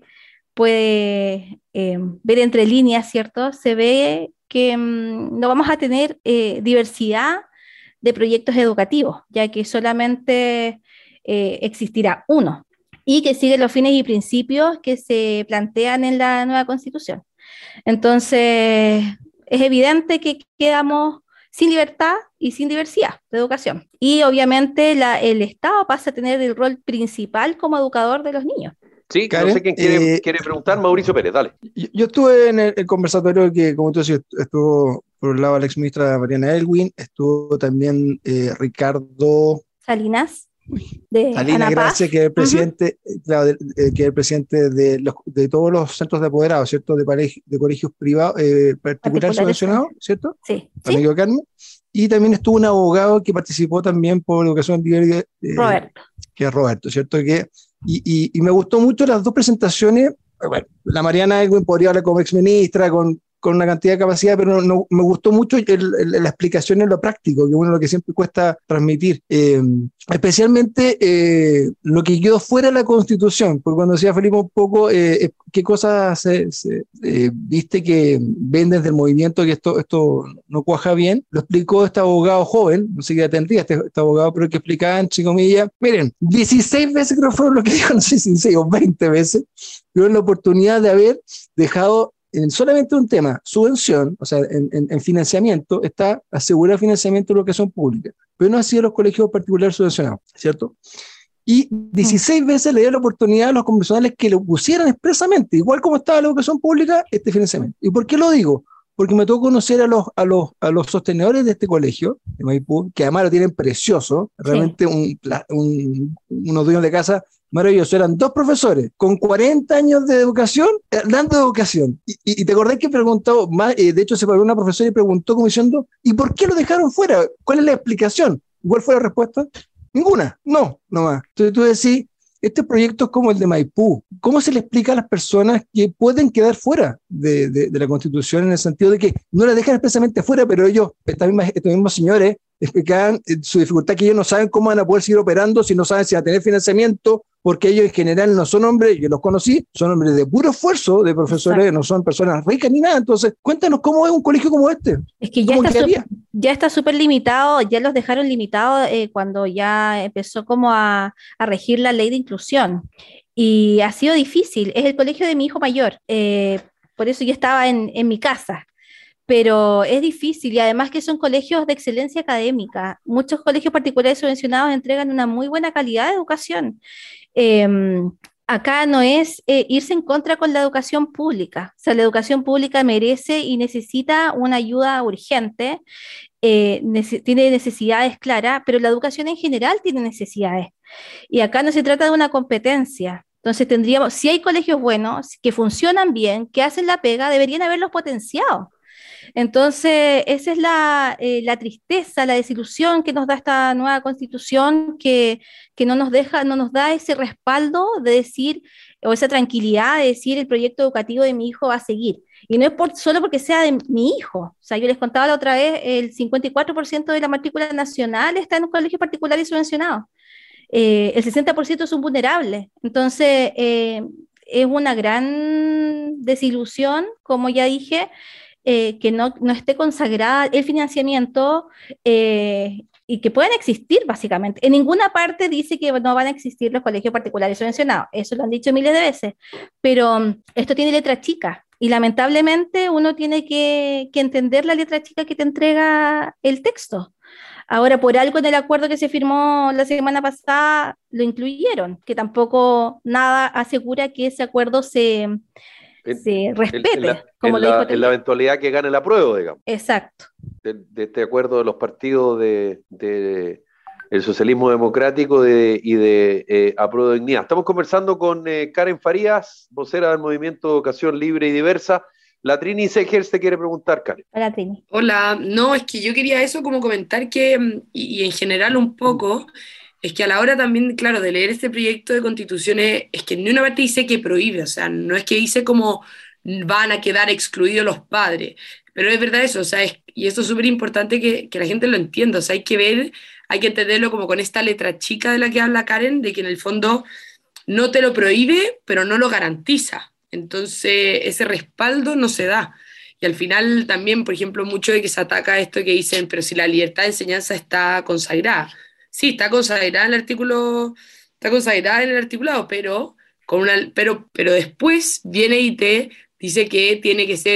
Speaker 6: puede eh, ver entre líneas, ¿cierto? Se ve que mm, no vamos a tener eh, diversidad de proyectos educativos, ya que solamente eh, existirá uno y que sigue los fines y principios que se plantean en la nueva Constitución. Entonces, es evidente que quedamos sin libertad y sin diversidad de educación. Y obviamente la, el Estado pasa a tener el rol principal como educador de los niños.
Speaker 1: Sí,
Speaker 3: Karen,
Speaker 1: no sé quién quiere,
Speaker 3: eh,
Speaker 1: quiere preguntar, Mauricio Pérez, dale.
Speaker 3: Yo, yo estuve en el, el conversatorio que, como tú decías, estuvo por un lado la exministra Mariana Elwin, estuvo también eh, Ricardo
Speaker 6: Salinas, de
Speaker 3: Salinas,
Speaker 6: Anapaz.
Speaker 3: gracias, que es el presidente, uh-huh. claro, de, de, que es el presidente de, los, de todos los centros de apoderados, ¿cierto? De, parej, de colegios privados, eh, particulares subvencionados, ¿cierto?
Speaker 6: Sí.
Speaker 3: Para no equivocarme. Y también estuvo un abogado que participó también por educación libre, eh,
Speaker 6: Roberto.
Speaker 3: Que es Roberto, ¿cierto? Que, y, y, y me gustó mucho las dos presentaciones. Bueno, la Mariana Elwin podría hablar como exministra, con, con una cantidad de capacidad, pero no, no, me gustó mucho el, el, la explicación en lo práctico, que es lo que siempre cuesta transmitir. Eh, especialmente eh, lo que quedó fuera de la Constitución, porque cuando decía Felipe un poco eh, qué cosas se, se, eh, viste que ven desde el movimiento que esto, esto no cuaja bien, lo explicó este abogado joven, no sé qué tendría este, este abogado, pero que explicaba entre comillas, miren, dieciséis veces creo fueron lo que dijo, no sé si dieciséis o veinte veces, tuvieron la oportunidad de haber dejado en solamente un tema, subvención, o sea, en, en, en financiamiento, está asegurar financiamiento de educación pública, pero no ha sido los colegios particulares subvencionados, ¿cierto? Y dieciséis veces le dio la oportunidad a los convencionales que lo pusieran expresamente, igual como estaba la educación pública, este financiamiento. ¿Y por qué lo digo? Porque me tocó conocer a los, a los, a los sostenedores de este colegio, de Maipú, que además lo tienen precioso, realmente sí. un, un, unos dueños de casa maravilloso, eran dos profesores con cuarenta años de educación, eh, dando educación. Y, y, y te acordás que preguntó, más, eh, de hecho se paró una profesora y preguntó como diciendo, ¿y por qué lo dejaron fuera? ¿Cuál es la explicación? ¿Y cuál fue la respuesta? Ninguna, no, no más. Entonces tú decís, este proyecto es como el de Maipú. ¿Cómo se le explica a las personas que pueden quedar fuera de, de, de la Constitución en el sentido de que no la dejan expresamente fuera, pero ellos, estos mismos, estos mismos señores, explicaban su dificultad, que ellos no saben cómo van a poder seguir operando, si no saben si van a tener financiamiento, porque ellos en general no son hombres, yo los conocí, son hombres de puro esfuerzo, de profesores, Exacto. no son personas ricas ni nada. Entonces, cuéntanos cómo es un colegio como este.
Speaker 6: Es que ya está, super, ya está súper limitado, ya los dejaron limitados eh, cuando ya empezó como a, a regir la ley de inclusión. Y ha sido difícil, es el colegio de mi hijo mayor, eh, por eso yo estaba en, en mi casa. Pero es difícil y además que son colegios de excelencia académica. Muchos colegios particulares subvencionados entregan una muy buena calidad de educación. Eh, acá no es eh, irse en contra con la educación pública. O sea, la educación pública merece y necesita una ayuda urgente, eh, nece- tiene necesidades claras, pero la educación en general tiene necesidades. Y acá no se trata de una competencia. Entonces tendríamos, si hay colegios buenos, que funcionan bien, que hacen la pega, deberían haberlos potenciado. Entonces, esa es la, eh, la tristeza, la desilusión que nos da esta nueva constitución, que, que no nos deja, no nos da ese respaldo de decir, o esa tranquilidad de decir el proyecto educativo de mi hijo va a seguir. Y no es por, solo porque sea de mi hijo. O sea, yo les contaba la otra vez, el cincuenta y cuatro por ciento de la matrícula nacional está en un colegio particular y subvencionado. Eh, el sesenta por ciento son vulnerables. Entonces, eh, es una gran desilusión, como ya dije, Eh, que no, no esté consagrada el financiamiento eh, y que puedan existir básicamente. En ninguna parte dice que no van a existir los colegios particulares subvencionados, eso lo han dicho miles de veces, pero um, esto tiene letra chica y lamentablemente uno tiene que, que entender la letra chica que te entrega el texto. Ahora, por algo en el acuerdo que se firmó la semana pasada lo incluyeron, que tampoco nada asegura que ese acuerdo se... se respete,
Speaker 1: en, en la,
Speaker 6: como
Speaker 1: en
Speaker 6: lo
Speaker 1: la,
Speaker 6: dijo
Speaker 1: en la eventualidad que gane el apruebo, digamos.
Speaker 6: Exacto.
Speaker 1: De, de este acuerdo de los partidos de, de el socialismo democrático de, y de eh, apruebo de dignidad. Estamos conversando con eh, Karen Farías, vocera del Movimiento de Educación Libre y Diversa. La Trini Segers te quiere preguntar, Karen.
Speaker 6: Hola, Trini.
Speaker 4: Hola, no, es que yo quería eso como comentar que, y, y en general un poco, es que a la hora también, claro, de leer este proyecto de constitución es, es que en una parte dice que prohíbe, o sea, no es que dice como van a quedar excluidos los padres, pero es verdad eso, o sea, es, y esto es súper importante que, que la gente lo entienda, o sea, hay que ver, hay que entenderlo como con esta letra chica de la que habla Karen, de que en el fondo no te lo prohíbe, pero no lo garantiza, entonces ese respaldo no se da. Y al final también, por ejemplo, mucho de que se ataca esto que dicen, pero si la libertad de enseñanza está consagrada. Sí, está consagrada en el artículo, está consagrada en el articulado, pero, con una, pero, pero después viene y te dice que tiene que ser, o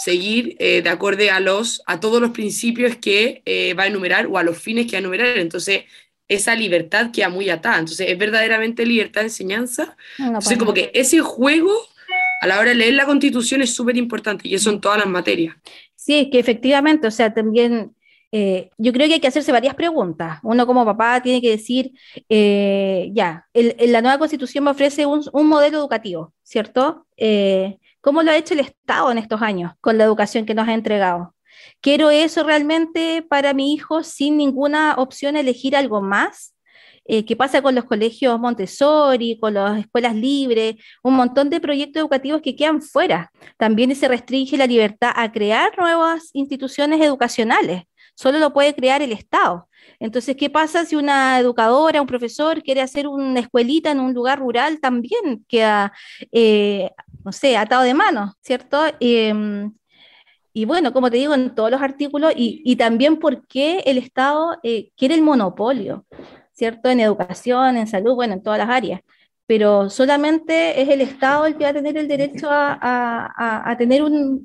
Speaker 4: seguir eh, de acuerdo a, los, a todos los principios que eh, va a enumerar o a los fines que va a enumerar. Entonces, esa libertad queda muy atada. Entonces, ¿es verdaderamente libertad de enseñanza?
Speaker 6: No,
Speaker 4: Entonces,
Speaker 6: pues
Speaker 4: como
Speaker 6: no.
Speaker 4: que ese juego, a la hora de leer la Constitución, es súper importante, y eso en todas las materias.
Speaker 6: Sí, que efectivamente, o sea, también eh, yo creo que hay que hacerse varias preguntas. Uno como papá tiene que decir, eh, ya, el- el- la nueva Constitución me ofrece un, un modelo educativo, ¿cierto? Eh, ¿cómo lo ha hecho el Estado en estos años con la educación que nos ha entregado? ¿Quiero eso realmente para mi hijo sin ninguna opción a elegir algo más? Eh, ¿qué pasa con los colegios Montessori, con las escuelas libres, un montón de proyectos educativos que quedan fuera? También se restringe la libertad a crear nuevas instituciones educacionales. Solo lo puede crear el Estado. Entonces, ¿qué pasa si una educadora, un profesor quiere hacer una escuelita en un lugar rural? También queda, eh, no sé, atado de manos, ¿cierto? Eh, y bueno, como te digo, en todos los artículos, y, y también por qué el Estado eh, quiere el monopolio, ¿cierto? En educación, en salud, bueno, en todas las áreas. Pero solamente es el Estado el que va a tener el derecho a, a- a- a tener un,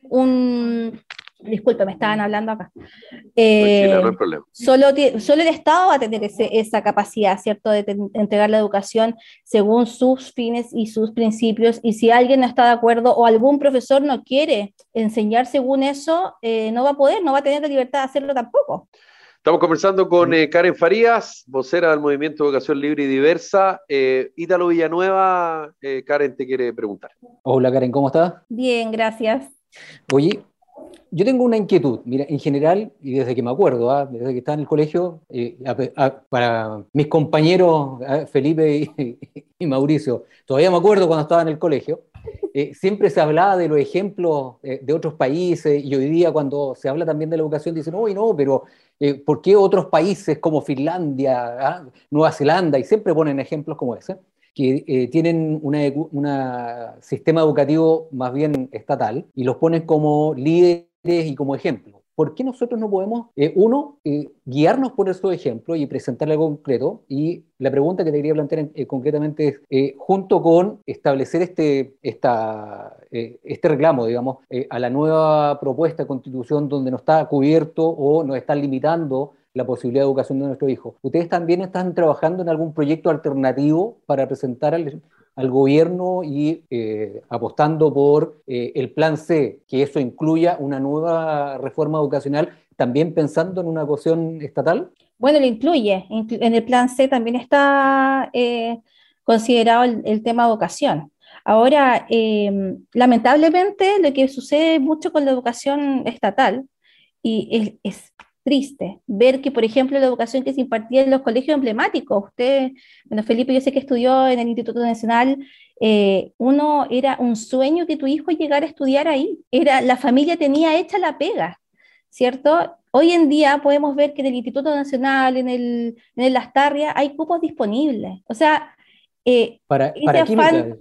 Speaker 6: un... Disculpe, me estaban hablando acá.
Speaker 1: Tranquila, no
Speaker 6: Eh,
Speaker 1: hay problema.
Speaker 6: solo, ti- solo el Estado va a tener ese- esa capacidad, ¿cierto?, de ten- entregar la educación según sus fines y sus principios. Y si alguien no está de acuerdo o algún profesor no quiere enseñar según eso, eh, no va a poder, no va a tener la libertad de hacerlo tampoco.
Speaker 1: Estamos conversando con eh, Karen Farías, vocera del Movimiento de Educación Libre y Diversa. Eh, Ítalo Villanueva, eh, Karen te quiere preguntar.
Speaker 2: Hola Karen, ¿cómo estás?
Speaker 6: Bien, gracias.
Speaker 2: Oye, yo tengo una inquietud, mira, en general, y desde que me acuerdo, ¿ah? Desde que estaba en el colegio, eh, a- a- para mis compañeros ¿ah? Felipe y, y Mauricio, todavía me acuerdo cuando estaba en el colegio, eh, siempre se hablaba de los ejemplos eh, de otros países, y hoy día cuando se habla también de la educación dicen, uy, no, pero eh, ¿por qué otros países como Finlandia, ¿ah? Nueva Zelanda, y siempre ponen ejemplos como ese, que eh, tienen un una sistema educativo más bien estatal y los ponen como líderes y como ejemplo? ¿Por qué nosotros no podemos, eh, uno, eh, guiarnos por esos ejemplos y presentar algo concreto? Y la pregunta que te quería plantear eh, concretamente es, eh, junto con establecer este, esta, eh, este reclamo, digamos, eh, a la nueva propuesta de constitución donde no está cubierto o nos está limitando la posibilidad de educación de nuestros hijos, ¿ustedes también están trabajando en algún proyecto alternativo para presentar al, al gobierno y eh, apostando por eh, el plan C, que eso incluya una nueva reforma educacional, también pensando en una cuestión estatal?
Speaker 6: Bueno, lo incluye. Inclu- En el plan C también está eh, considerado el, el tema educación. Ahora, eh, lamentablemente, lo que sucede mucho con la educación estatal, y es, es triste ver que, por ejemplo, la educación que se impartía en los colegios emblemáticos, usted, bueno, Felipe, yo sé que estudió en el Instituto Nacional, eh, uno era un sueño que tu hijo llegara a estudiar ahí, era, la familia tenía hecha la pega, ¿cierto? Hoy en día podemos ver que en el Instituto Nacional, en el, en el Lastarria, hay cupos disponibles. O sea, eh,
Speaker 2: Para,
Speaker 6: ese
Speaker 2: para química.
Speaker 6: afán,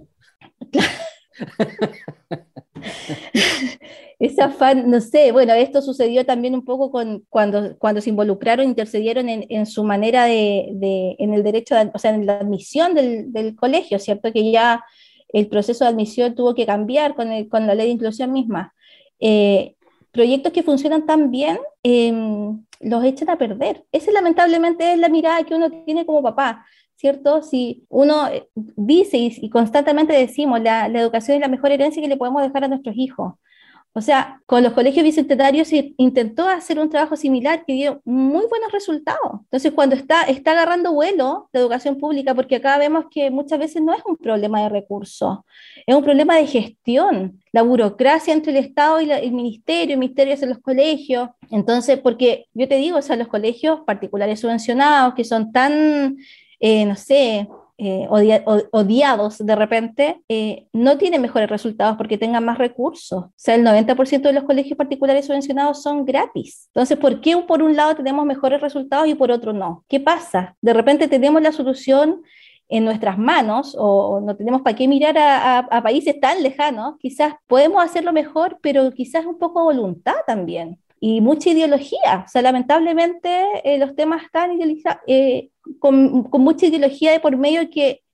Speaker 6: ese afán, no sé, bueno, esto sucedió también un poco con, cuando, cuando se involucraron, intercedieron en, en su manera de, de, en el derecho, de, o sea, en la admisión del, del colegio, ¿cierto? Que ya el proceso de admisión tuvo que cambiar con, el, con la ley de inclusión misma. Eh, proyectos que funcionan tan bien, eh, los echan a perder. Esa lamentablemente es la mirada que uno tiene como papá, ¿cierto? Si uno dice y, y constantemente decimos, la, la educación es la mejor herencia que le podemos dejar a nuestros hijos. O sea, con los colegios bicentenarios se intentó hacer un trabajo similar que dio muy buenos resultados. Entonces, cuando está, está agarrando vuelo la educación pública, porque acá vemos que muchas veces no es un problema de recursos, es un problema de gestión, la burocracia entre el Estado y la, el ministerio, el ministerio hacia los colegios. Entonces, porque yo te digo, o sea, los colegios particulares subvencionados, que son tan, eh, no sé, Eh, odia, odiados de repente, eh, no tienen mejores resultados porque tengan más recursos. O sea, el noventa por ciento de los colegios particulares subvencionados son gratis. Entonces, ¿por qué por un lado tenemos mejores resultados y por otro no? ¿Qué pasa? De repente tenemos la solución en nuestras manos o, o no tenemos para qué mirar a, a, a países tan lejanos. Quizás podemos hacerlo mejor, pero quizás un poco voluntad también. Y mucha ideología. O sea, lamentablemente eh, los temas están idealizados. Eh, Con, con mucha ideología de por medio que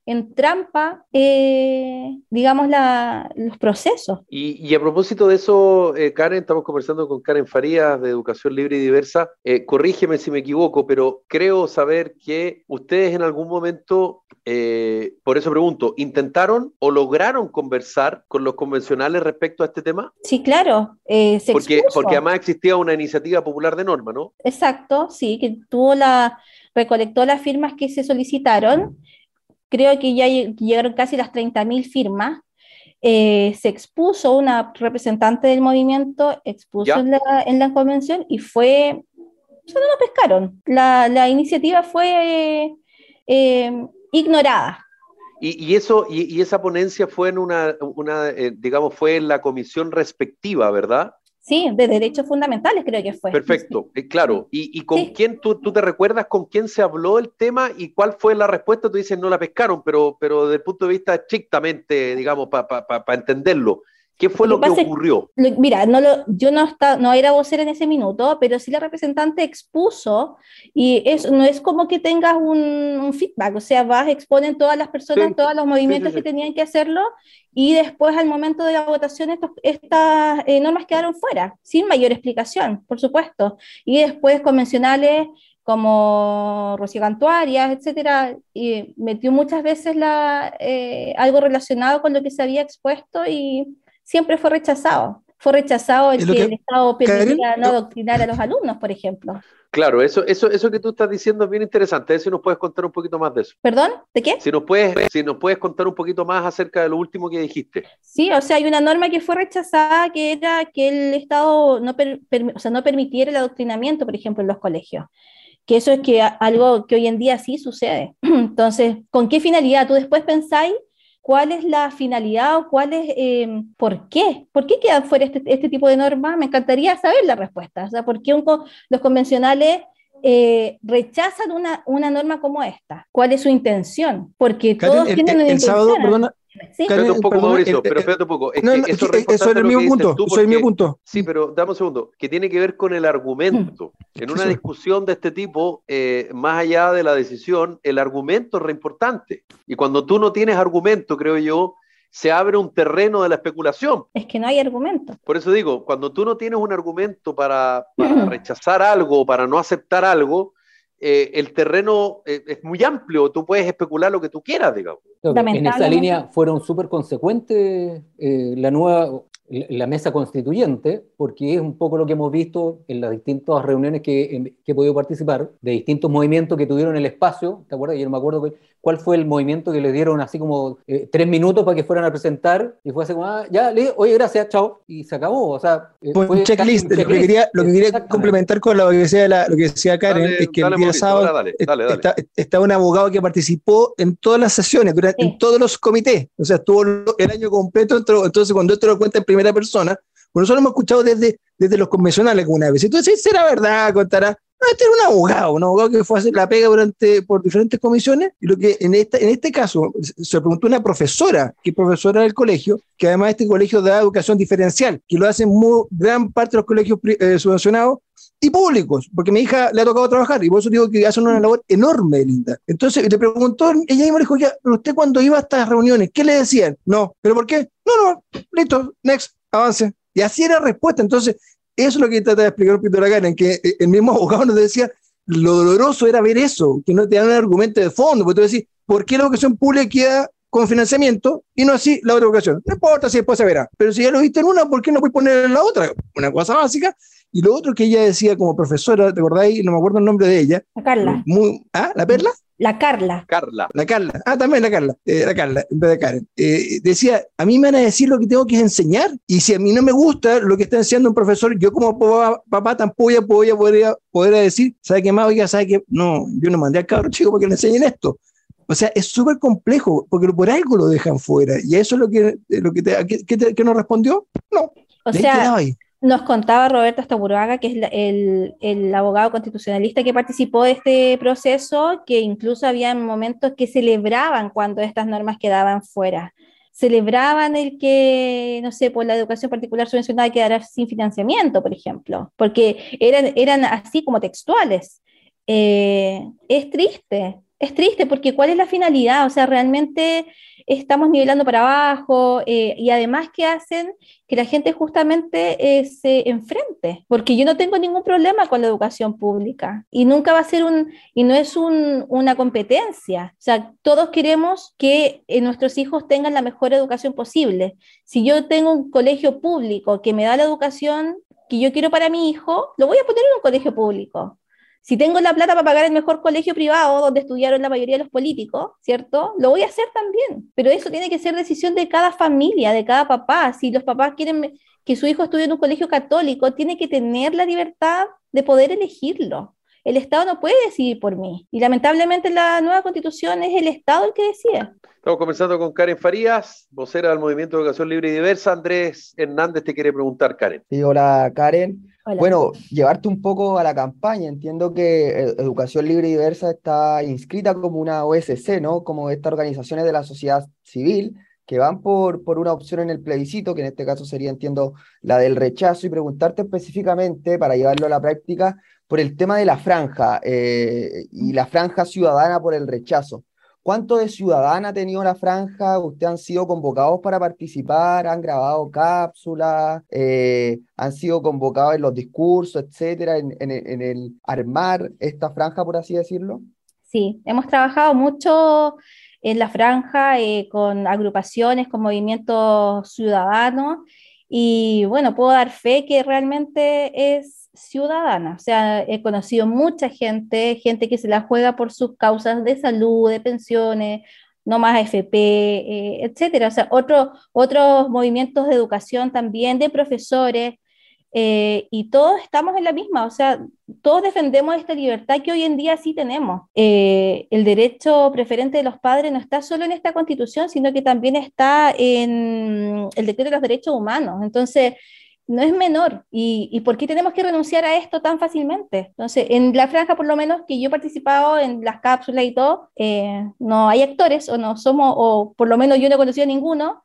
Speaker 6: en trampa, eh, digamos, la, los procesos.
Speaker 1: Y, y a propósito de eso, eh, Karen, estamos conversando con Karen Farías de Educación Libre y Diversa. Eh, corrígeme si me equivoco, pero creo saber que ustedes en algún momento, eh, por eso pregunto, ¿intentaron o lograron conversar con los convencionales respecto a este tema?
Speaker 6: Sí, claro, eh, se
Speaker 1: porque,
Speaker 6: expuso.
Speaker 1: porque además existía una iniciativa popular de norma, ¿no?
Speaker 6: Exacto, sí, que tuvo la, recolectó las firmas que se solicitaron. Creo que ya llegaron casi las treinta mil firmas. Eh, se expuso una representante del movimiento, expuso en la, en la convención y fue, solo no pescaron. La, la iniciativa fue eh, eh, ignorada.
Speaker 1: Y, y eso y, y esa ponencia fue en una, una eh, digamos, fue en la comisión respectiva, ¿verdad?
Speaker 6: Sí, de derechos fundamentales creo que fue.
Speaker 1: Perfecto, eh, claro. ¿Y, y con
Speaker 6: sí.
Speaker 1: quién, tú, tú te recuerdas con quién se habló el tema y cuál fue la respuesta? Tú dices no la pescaron, pero, pero desde el punto de vista estrictamente, digamos, para pa, pa, pa entenderlo, ¿qué fue lo, lo que ocurrió?
Speaker 6: Es, lo, mira, no lo, yo no, está, no era vocera en ese minuto, pero sí la representante expuso, y es, no es como que tengas un, un feedback, o sea, vas, exponen todas las personas, sí, todos los movimientos sí, sí, sí. que tenían que hacerlo, y después al momento de la votación estos, estas eh, normas quedaron fuera, sin mayor explicación, por supuesto, y después convencionales como Rocío Cantuarias, etcétera, y metió muchas veces la, eh, algo relacionado con lo que se había expuesto y siempre fue rechazado. Fue rechazado el que, que el Estado permitiera no adoctrinar a los alumnos, por ejemplo.
Speaker 1: Claro, eso, eso, eso que tú estás diciendo es bien interesante. A ver si nos puedes contar un poquito más de eso.
Speaker 6: ¿Perdón? ¿De qué?
Speaker 1: Si nos puedes, si nos puedes contar un poquito más acerca de lo último que dijiste.
Speaker 6: Sí, o sea, hay una norma que fue rechazada que era que el Estado no, per, per, o sea, no permitiera el adoctrinamiento, por ejemplo, en los colegios. Que eso es que algo que hoy en día sí sucede. Entonces, ¿con qué finalidad? Tú después pensáis cuál es la finalidad o cuál es, eh, ¿por qué? ¿Por qué quedan fuera este, este tipo de normas? Me encantaría saber la respuesta. O sea, ¿por qué un, los convencionales eh, rechazan una, una norma como esta? ¿Cuál es su intención? Porque
Speaker 3: Karen,
Speaker 6: todos
Speaker 3: el,
Speaker 6: tienen
Speaker 3: el,
Speaker 6: una
Speaker 3: el
Speaker 6: intención.
Speaker 3: sábado, perdona,
Speaker 6: ¿Sí?
Speaker 1: Espérate un poco,
Speaker 3: perdona,
Speaker 1: Mauricio,
Speaker 3: el,
Speaker 1: pero espérate un poco. Es
Speaker 3: no,
Speaker 1: que
Speaker 3: no,
Speaker 1: eso
Speaker 3: es, eso es el mismo punto.
Speaker 1: Tú,
Speaker 3: eso es el mismo punto.
Speaker 1: Sí, pero dame un segundo. Que tiene que ver con el argumento. En una discusión de este tipo, eh, más allá de la decisión, el argumento es re importante. Y cuando tú no tienes argumento, creo yo, se abre un terreno de la especulación.
Speaker 6: Es que no hay argumento.
Speaker 1: Por eso digo, cuando tú no tienes un argumento para, para rechazar algo, para no aceptar algo, eh, el terreno eh, es muy amplio, tú puedes especular lo que tú quieras, digamos.
Speaker 2: En esa línea fueron súper consecuentes eh, la nueva, la mesa constituyente, porque es un poco lo que hemos visto en las distintas reuniones que, que he podido participar, de distintos movimientos que tuvieron el espacio, ¿te acuerdas? Yo no me acuerdo que, cuál fue el movimiento que les dieron así como eh, tres minutos para que fueran a presentar, y fue así como, ah, ya, le, oye, gracias, chao, y se acabó, o sea... Eh,
Speaker 3: fue un checklist, un checklist. Lo que quería, lo que quería complementar con lo que decía, la, lo que decía Karen, dale, es que el día sábado dale, dale, dale. Está, está un abogado que participó en todas las sesiones, durante, sí. en todos los comités, o sea, estuvo el año completo, entonces cuando esto lo cuenta en primera persona, pues nosotros hemos escuchado desde, desde los convencionales alguna vez, entonces será verdad, contará, no, este era un abogado, un abogado que fue a hacer la pega durante, por diferentes comisiones, y lo que en, esta, en este caso se preguntó una profesora, que es profesora del colegio, que además este colegio da educación diferencial, que lo hacen muy, gran parte de los colegios eh, subvencionados y públicos, porque mi hija le ha tocado trabajar, y por eso digo que hacen una labor enorme, Linda. Entonces le preguntó, ella misma le dijo, ya, pero usted cuando iba a estas reuniones, ¿qué le decían? No, ¿pero por qué? No, no, listo, next, avance. Y así era la respuesta. Entonces, eso es lo que trata de explicar un poquito la Karen, que el mismo abogado nos decía, lo doloroso era ver eso, que no te dan un argumento de fondo, porque tú decís, ¿por qué la educación pública queda con financiamiento y no así la otra educación? No importa si después se verá, pero si ya lo viste en una, ¿por qué no puedes poner en la otra? Una cosa básica. Y lo otro que ella decía como profesora, ¿te acordáis? No me acuerdo el nombre de ella.
Speaker 6: La Carla.
Speaker 3: Muy, ¿Ah? ¿La Perla?
Speaker 6: La Carla.
Speaker 1: Carla.
Speaker 3: La Carla. Ah, también la Carla. Eh, la Carla, en vez de Karen. Eh, decía, a mí me van a decir lo que tengo que enseñar. Y si a mí no me gusta lo que está enseñando un profesor, yo como papá, papá tampoco voy a poder, poder, poder decir, ¿sabe qué más? Oiga, ¿sabe qué? No, yo no mandé al cabro chico para que le enseñen esto. O sea, es súper complejo, porque por algo lo dejan fuera. Y eso es lo que, lo que, te, que, que, que nos respondió. No.
Speaker 6: O sea, nos contaba Roberto Astaburuaga, que es la, el, el abogado constitucionalista que participó de este proceso, que incluso había momentos que celebraban cuando estas normas quedaban fuera. Celebraban el que, no sé, por la educación particular subvencionada quedara sin financiamiento, por ejemplo, porque eran, eran así como textuales. Eh, es triste. es triste porque ¿cuál es la finalidad? O sea, realmente estamos nivelando para abajo eh, y además que hacen que la gente justamente eh, se enfrente, porque yo no tengo ningún problema con la educación pública y nunca va a ser un, y no es un, una competencia. O sea, todos queremos que eh, nuestros hijos tengan la mejor educación posible. Si yo tengo un colegio público que me da la educación que yo quiero para mi hijo, lo voy a poner en un colegio público. Si tengo la plata para pagar el mejor colegio privado donde estudiaron la mayoría de los políticos, ¿cierto? Lo voy a hacer también. Pero eso tiene que ser decisión de cada familia, de cada papá. Si los papás quieren que su hijo estudie en un colegio católico, tiene que tener la libertad de poder elegirlo. El Estado no puede decidir por mí. Y lamentablemente la nueva Constitución es el Estado el que decide.
Speaker 1: Estamos conversando con Karen Farías, vocera del Movimiento de Educación Libre y Diversa. Andrés Hernández te quiere preguntar, Karen.
Speaker 5: Sí, hola, Karen.
Speaker 6: Hola.
Speaker 5: Bueno, llevarte un poco a la campaña. Entiendo que eh, Educación Libre y Diversa está inscrita como una O S C, ¿no? Como estas organizaciones de la sociedad civil que van por, por una opción en el plebiscito, que en este caso sería, entiendo, la del rechazo, y preguntarte específicamente, para llevarlo a la práctica, por el tema de la franja eh, y la franja ciudadana por el rechazo. ¿Cuánto de ciudadana ha tenido la franja? ¿Ustedes han sido convocados para participar? ¿Han grabado cápsulas? Eh, ¿Han sido convocados en los discursos, etcétera, en, en, en el armar esta franja, por así decirlo?
Speaker 6: Sí, hemos trabajado mucho en la franja eh, con agrupaciones, con movimientos ciudadanos y bueno, puedo dar fe que realmente es ciudadana. O sea, he conocido mucha gente, gente que se la juega por sus causas de salud, de pensiones, no más A F P, eh, etcétera. O sea, otro, otros movimientos de educación también, de profesores, eh, y todos estamos en la misma. O sea, todos defendemos esta libertad que hoy en día sí tenemos. Eh, el derecho preferente de los padres no está solo en esta Constitución, sino que también está en el Decreto de los Derechos Humanos. Entonces, no es menor. ¿Y, y por qué tenemos que renunciar a esto tan fácilmente? Entonces, en la franja, por lo menos, que yo he participado en las cápsulas y todo, eh, no hay actores, o no somos, o por lo menos yo no he conocido ninguno,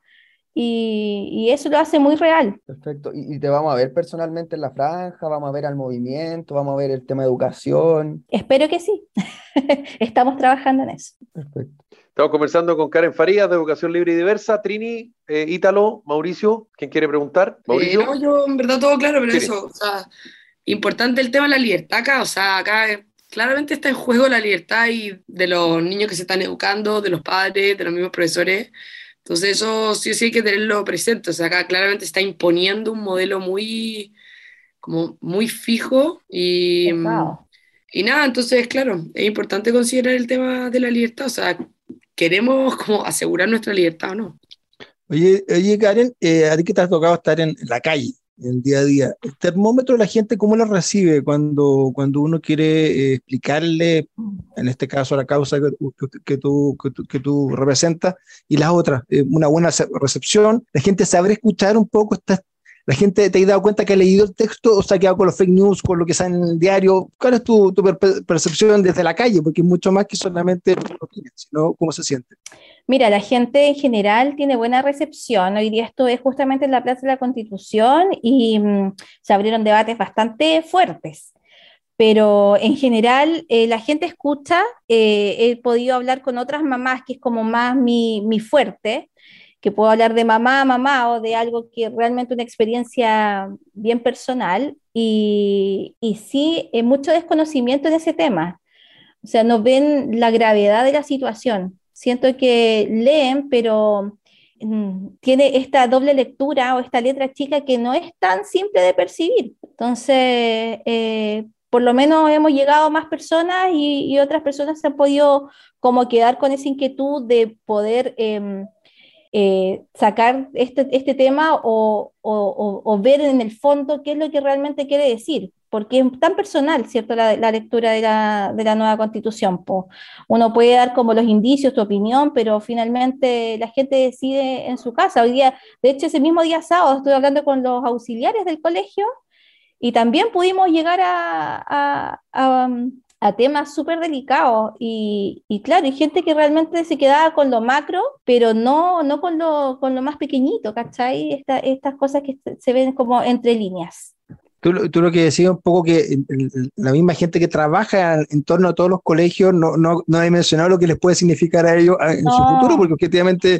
Speaker 6: y, y eso lo hace muy real.
Speaker 5: Perfecto. ¿Y, y te vamos a ver personalmente en la franja? ¿Vamos a ver al movimiento? ¿Vamos a ver el tema de educación?
Speaker 6: Espero que sí. Estamos trabajando en eso.
Speaker 5: Perfecto.
Speaker 1: Estamos conversando con Karen Farías de Educación Libre y Diversa. Trini, eh, Ítalo, Mauricio, ¿quién quiere preguntar? Mauricio.
Speaker 4: Eh, no, yo en verdad todo claro, pero
Speaker 1: Sí.
Speaker 4: eso, o sea, importante el tema de la libertad acá, o sea, acá eh, claramente está en juego la libertad y de los niños que se están educando, de los padres, de los mismos profesores. Entonces eso sí o sí hay que tenerlo presente, o sea, acá claramente está imponiendo un modelo muy, como muy fijo y,
Speaker 6: Pesado.
Speaker 4: y nada, entonces claro, es importante considerar el tema de la libertad, o sea, queremos como asegurar nuestra libertad o no.
Speaker 3: Oye, oye Karen, eh, a ti que te ha tocado estar en la calle, en el día a día, ¿el termómetro de la gente cómo lo recibe cuando, cuando uno quiere eh, explicarle, en este caso, la causa que, que, que, tú, que, tú, que tú representas y las otras? Eh, una buena recepción, la gente sabrá escuchar un poco estas. ¿La gente te ha dado cuenta que ha leído el texto o se ha quedado con los fake news, con lo que sale en el diario? ¿Cuál es tu, tu percepción desde la calle? Porque es mucho más que solamente opinión, sino cómo se siente.
Speaker 6: Mira, la gente en general tiene buena recepción. Hoy día esto es justamente en la Plaza de la Constitución y mmm, se abrieron debates bastante fuertes. Pero en general eh, la gente escucha. Eh, he podido hablar con otras mamás, que es como más mi, mi fuerte, que puedo hablar de mamá a mamá o de algo que realmente una experiencia bien personal, y, y sí, eh, mucho desconocimiento en ese tema. O sea, no ven la gravedad de la situación. Siento que leen, pero mm, tiene esta doble lectura o esta letra chica que no es tan simple de percibir. Entonces, eh, por lo menos hemos llegado a más personas y, y otras personas se han podido como quedar con esa inquietud de poder eh, eh, sacar este, este tema o, o, o ver en el fondo qué es lo que realmente quiere decir, porque es tan personal, ¿cierto?, la, la lectura de la, de la nueva Constitución. Po. Uno puede dar como los indicios, tu opinión, pero finalmente la gente decide en su casa. Hoy día, de hecho, ese mismo día sábado estuve hablando con los auxiliares del colegio y también pudimos llegar a, a, a, a temas súper delicados y, y claro, hay gente que realmente se quedaba con lo macro, pero no, no con, lo, con lo más pequeñito, ¿cachai? Esta, estas cosas que se ven como entre líneas.
Speaker 3: Tú, tú lo que decías un poco que el, el, la misma gente que trabaja en, en torno a todos los colegios no, no, no ha dimensionado lo que les puede significar a ellos en no. su futuro, porque objetivamente,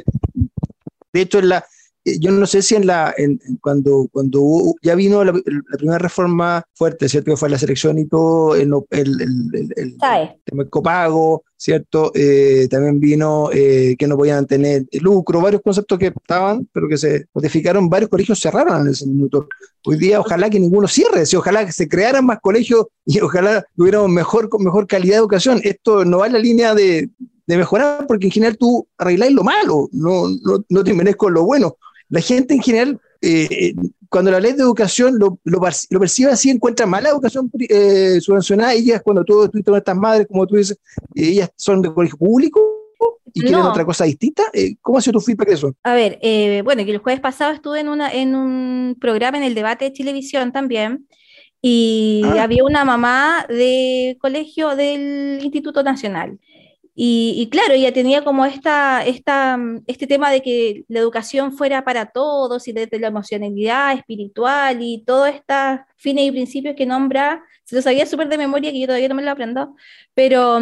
Speaker 3: de hecho, en la, yo no sé si en la en, en cuando, cuando hubo, ya vino la, la primera reforma fuerte, ¿cierto? Que fue la selección y todo, el, el, el, el, el, el copago, ¿cierto? Eh, también vino eh, que no podían tener lucro, varios conceptos que estaban, pero que se modificaron, varios colegios cerraron en ese minuto. Hoy día ojalá que ninguno cierre, si ojalá que se crearan más colegios y ojalá tuviéramos mejor, mejor calidad de educación. Esto no va en la línea de, de mejorar, porque en general tú arregláis lo malo, no, no, no terminás con lo bueno. La gente en general, eh, cuando la ley de educación lo, lo, lo percibe así, encuentra mala educación eh, subvencionada. Ellas, cuando tú estuviste con estas madres, como tú dices, ellas son de colegio público y quieren no. otra cosa distinta. Eh, ¿Cómo ha sido tu feedback de eso?
Speaker 6: A ver, eh, bueno, que el jueves pasado estuve en, una, en un programa en el debate de Chilevisión también, y ah. había una mamá de colegio del Instituto Nacional. Y, y claro, ella tenía como esta, esta, este tema de que la educación fuera para todos y desde la emocionalidad espiritual y todos estos fines y principios que nombra, se lo sabía súper de memoria, que yo todavía no me lo aprendo, pero,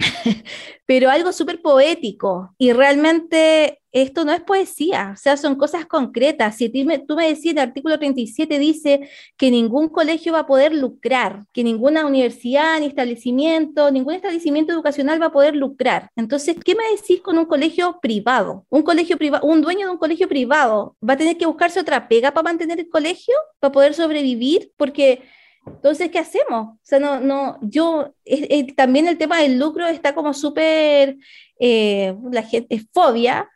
Speaker 6: pero algo súper poético, y realmente esto no es poesía, o sea, son cosas concretas. Si tú me, tú me decías, el artículo treinta y siete dice que ningún colegio va a poder lucrar, que ninguna universidad, ni establecimiento, ningún establecimiento educacional va a poder lucrar. Entonces, ¿qué me decís con un colegio privado? Un colegio privado, un dueño de un colegio privado va a tener que buscarse otra pega para mantener el colegio, para poder sobrevivir, porque entonces, ¿qué hacemos? O sea, no, no, yo, es, es, también el tema del lucro está como súper, eh, la gente es fobia,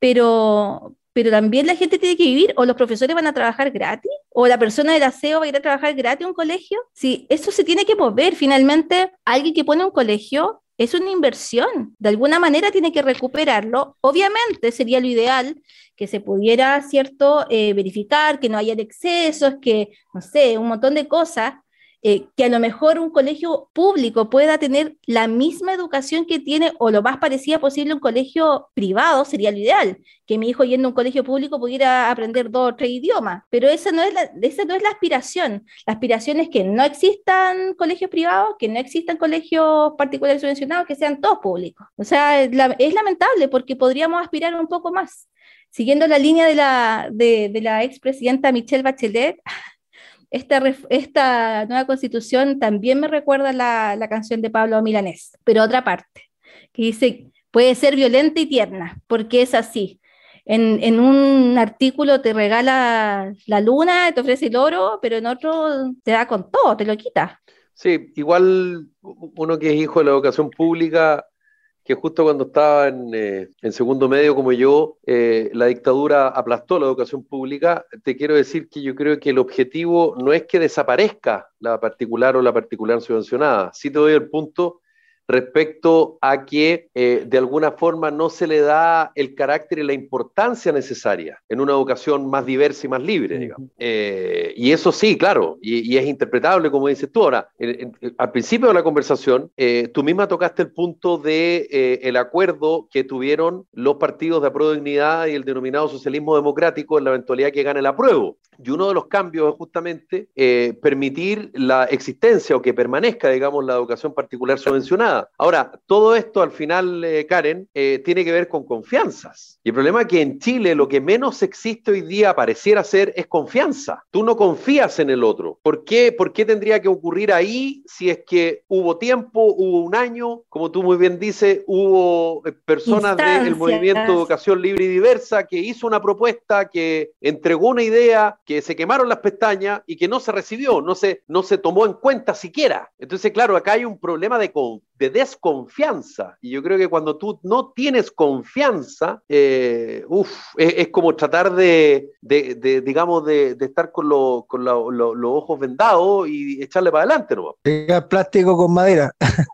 Speaker 6: pero, pero también la gente tiene que vivir, o los profesores van a trabajar gratis, o la persona del aseo va a ir a trabajar gratis a un colegio. Sí, eso se tiene que mover. Finalmente, alguien que pone un colegio es una inversión, de alguna manera tiene que recuperarlo. Obviamente sería lo ideal que se pudiera, ¿cierto?, eh, verificar, que no haya excesos, que, no sé, un montón de cosas, eh, que a lo mejor un colegio público pueda tener la misma educación que tiene, o lo más parecida posible un colegio privado, sería lo ideal, que mi hijo yendo a un colegio público pudiera aprender dos o tres idiomas, pero esa no es la, esa no es la aspiración. La aspiración es que no existan colegios privados, que no existan colegios particulares subvencionados, que sean todos públicos. O sea, es, la, es lamentable, porque podríamos aspirar un poco más. Siguiendo la línea de la, de, de la expresidenta Michelle Bachelet, esta, esta nueva constitución también me recuerda la, la canción de Pablo Milanés, pero otra parte, que dice, puede ser violenta y tierna, porque es así. En, en un artículo te regala la luna, te ofrece el oro, pero en otro te da con todo, te lo quita.
Speaker 1: Sí, igual uno que es hijo de la educación pública, que justo cuando estaba en, eh, en segundo medio como yo, eh, la dictadura aplastó la educación pública, te quiero decir que yo creo que el objetivo no es que desaparezca la particular o la particular subvencionada. Sí te doy el punto respecto a que eh, de alguna forma no se le da el carácter y la importancia necesaria en una educación más diversa y más libre, digamos. Eh, y eso sí, claro, y, y es interpretable, como dices tú. Ahora, en, en, al principio de la conversación, eh, tú misma tocaste el punto de eh, el acuerdo que tuvieron los partidos de Apruebo Dignidad y el denominado socialismo democrático en la eventualidad que gane el apruebo. Y uno de los cambios es justamente eh, permitir la existencia o que permanezca, digamos, la educación particular subvencionada. Ahora, todo esto al final, eh, Karen, eh, tiene que ver con confianzas. Y el problema es que en Chile lo que menos existe hoy día, pareciera ser, es confianza. Tú no confías en el otro. ¿Por qué? ¿Por qué tendría que ocurrir ahí si es que hubo tiempo, hubo un año? Como tú muy bien dices, hubo personas del movimiento de educación libre y diversa que hizo una propuesta, que entregó una idea, que se quemaron las pestañas y que no se recibió, no se, no se tomó en cuenta siquiera. Entonces, claro, acá hay un problema de, de desconfianza, y yo creo que cuando tú no tienes confianza, eh, uf, es, es como tratar de, de, de digamos, de, de estar con, lo, con lo, lo, los ojos vendados y echarle para adelante, ¿no?
Speaker 3: Pegar plástico con madera.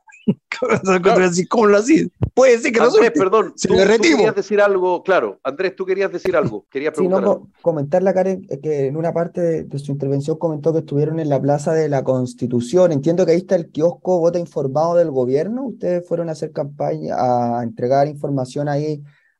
Speaker 3: Claro. ¿Cómo lo hacís? Puede ser que
Speaker 1: Andrés,
Speaker 3: resulte.
Speaker 1: Perdón, tú, tú querías decir algo, claro, Andrés, tú querías decir algo, querías preguntar
Speaker 5: sí, no,
Speaker 1: algo.
Speaker 5: Comentarle a Karen que en una parte de, de su intervención comentó que estuvieron en la Plaza de la Constitución. Entiendo que ahí está el kiosco Vota Informado del gobierno. Ustedes fueron a hacer campaña, a entregar información ahí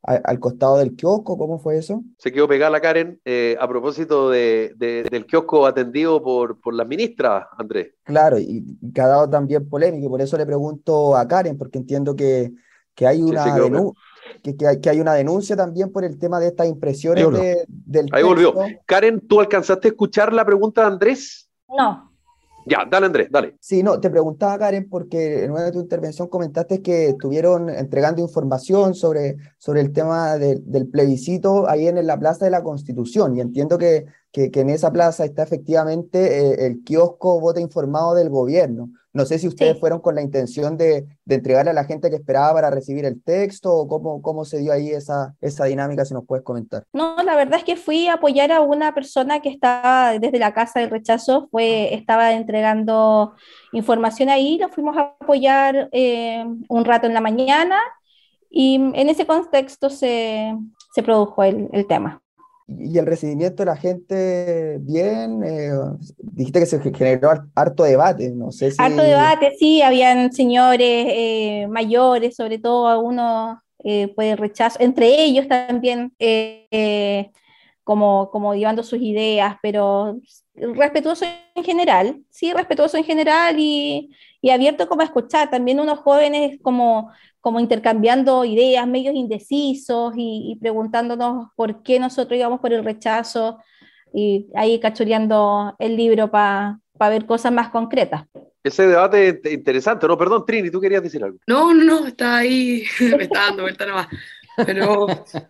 Speaker 5: a, al costado del kiosco. ¿Cómo fue eso?
Speaker 1: Se quedó pegada la Karen eh, a propósito de, de, del kiosco atendido por, por la ministra, Andrés.
Speaker 5: Claro, y, y que ha dado también polémica, y por eso le pregunto a Karen, porque entiendo que, que hay
Speaker 1: Sí, se
Speaker 5: una
Speaker 1: quedó pegada.
Speaker 5: denuncia. Que, que hay, que hay una denuncia también por el tema de estas impresiones de, del
Speaker 1: Ahí volvió.
Speaker 5: texto.
Speaker 1: Karen, ¿tú alcanzaste a escuchar la pregunta de Andrés?
Speaker 6: No.
Speaker 1: Ya, dale Andrés, dale.
Speaker 5: Sí, no, te preguntaba, Karen, porque en una de tu intervención comentaste que estuvieron entregando información sobre, sobre el tema de- del plebiscito ahí en la Plaza de la Constitución, y entiendo que, que, que en esa plaza está efectivamente eh, el kiosco Voto Informado del gobierno. No sé si ustedes
Speaker 6: Sí.
Speaker 5: fueron con la intención de, de entregarle a la gente que esperaba para recibir el texto, o cómo, cómo se dio ahí esa, esa dinámica, si nos puedes comentar.
Speaker 6: No, la verdad es que fui a apoyar a una persona que estaba desde la Casa del Rechazo, fue, estaba entregando información ahí, lo fuimos a apoyar eh, un rato en la mañana y en ese contexto se, se produjo el, el tema.
Speaker 5: Y el recibimiento de la gente, bien, eh, dijiste que se generó har- harto debate, no sé
Speaker 6: Harto
Speaker 5: si...
Speaker 6: debate, sí, habían señores eh, mayores, sobre todo algunos eh, pues rechazo, entre ellos también eh, eh, como, como llevando sus ideas, pero respetuoso en general, sí, respetuoso en general y, y abierto como a escuchar, también unos jóvenes como, como intercambiando ideas, medios indecisos y, y preguntándonos por qué nosotros íbamos por el rechazo y ahí cachoreando el libro para pa ver cosas más concretas.
Speaker 1: Ese debate es interesante, ¿no? Perdón, Trini, tú querías decir algo.
Speaker 4: No, no, no, está ahí, me está dando vuelta nomás. Pero,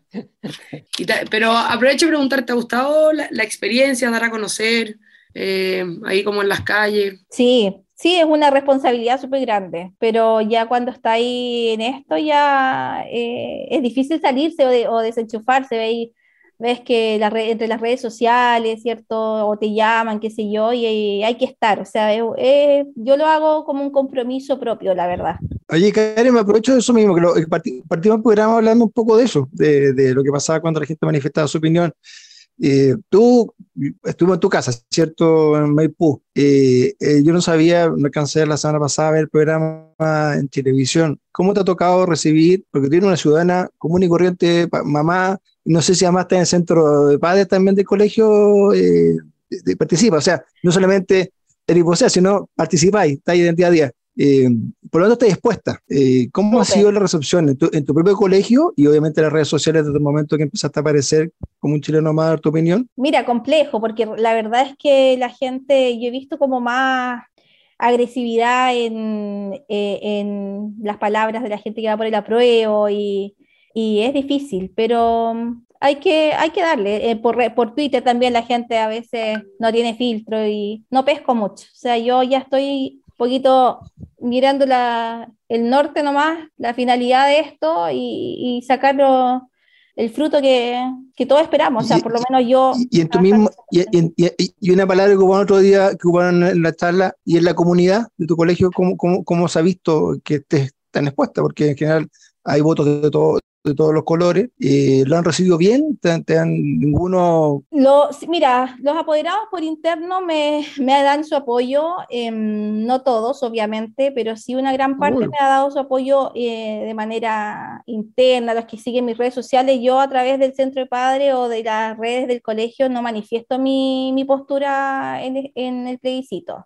Speaker 4: y ta- pero aprovecho de preguntar, ¿te ha gustado la, la experiencia, dar a conocer, eh, ahí como en las calles?
Speaker 6: Sí, sí, es una responsabilidad súper grande, pero ya cuando está ahí en esto ya eh, es difícil salirse o, de, o desenchufarse, ¿veis? Ves que la red- entre las redes sociales, ¿cierto? O te llaman, qué sé yo, y, y hay que estar, o sea, es- es- yo lo hago como un compromiso propio, la verdad.
Speaker 3: Oye, Karen, me aprovecho de eso mismo, que lo, que parti- partimos el programa hablando un poco de eso, de, de lo que pasaba cuando la gente manifestaba su opinión. Eh, tú estuve en tu casa, ¿cierto? En Maipú. Eh, eh, yo no sabía, no alcancé la semana pasada a ver el programa en televisión. ¿Cómo te ha tocado recibir? Porque tú eres una ciudadana común y corriente, pa- mamá, no sé si además está en el centro de padres también del colegio, eh, de- de- participa, o sea, no solamente eres vocera, sino participáis, está ahí de día a día. Eh, por lo tanto, estás expuesta. Eh, ¿cómo ha sido
Speaker 6: Súper.
Speaker 3: la recepción en tu, en tu propio colegio y obviamente en las redes sociales desde el momento que empezaste a aparecer como un chileno más, a dar tu opinión?
Speaker 6: Mira, complejo, porque la verdad es que la gente, yo he visto como más agresividad en, eh, en las palabras de la gente que va por el apruebo y, y es difícil, pero mm, hay que, hay que darle. Eh, por, re- por Twitter también la gente a veces no tiene filtro y no pesco mucho. O sea, yo ya estoy un poquito mirando la, el norte nomás, la finalidad de esto y, y sacarlo el fruto que, que todos esperamos. O sea,
Speaker 3: Y,
Speaker 6: por lo menos yo...
Speaker 3: y, y en tu mismo, y, y, y, y una palabra que ocuparon otro día, que ocuparon en la charla, y en la comunidad de tu colegio, ¿cómo, cómo, cómo se ha visto que estés tan expuesta? Porque en general hay votos de, todo, de todos los colores. Eh, ¿lo han recibido bien? ¿Te, te han ninguno?
Speaker 6: Lo, sí, mira, los apoderados por interno me, me dan su apoyo, eh, no todos, obviamente, pero sí una gran parte
Speaker 3: Bueno,
Speaker 6: me ha dado su apoyo eh, de manera interna, los que siguen mis redes sociales. Yo a través del centro de padre o de las redes del colegio no manifiesto mi, mi postura en, en el plebiscito.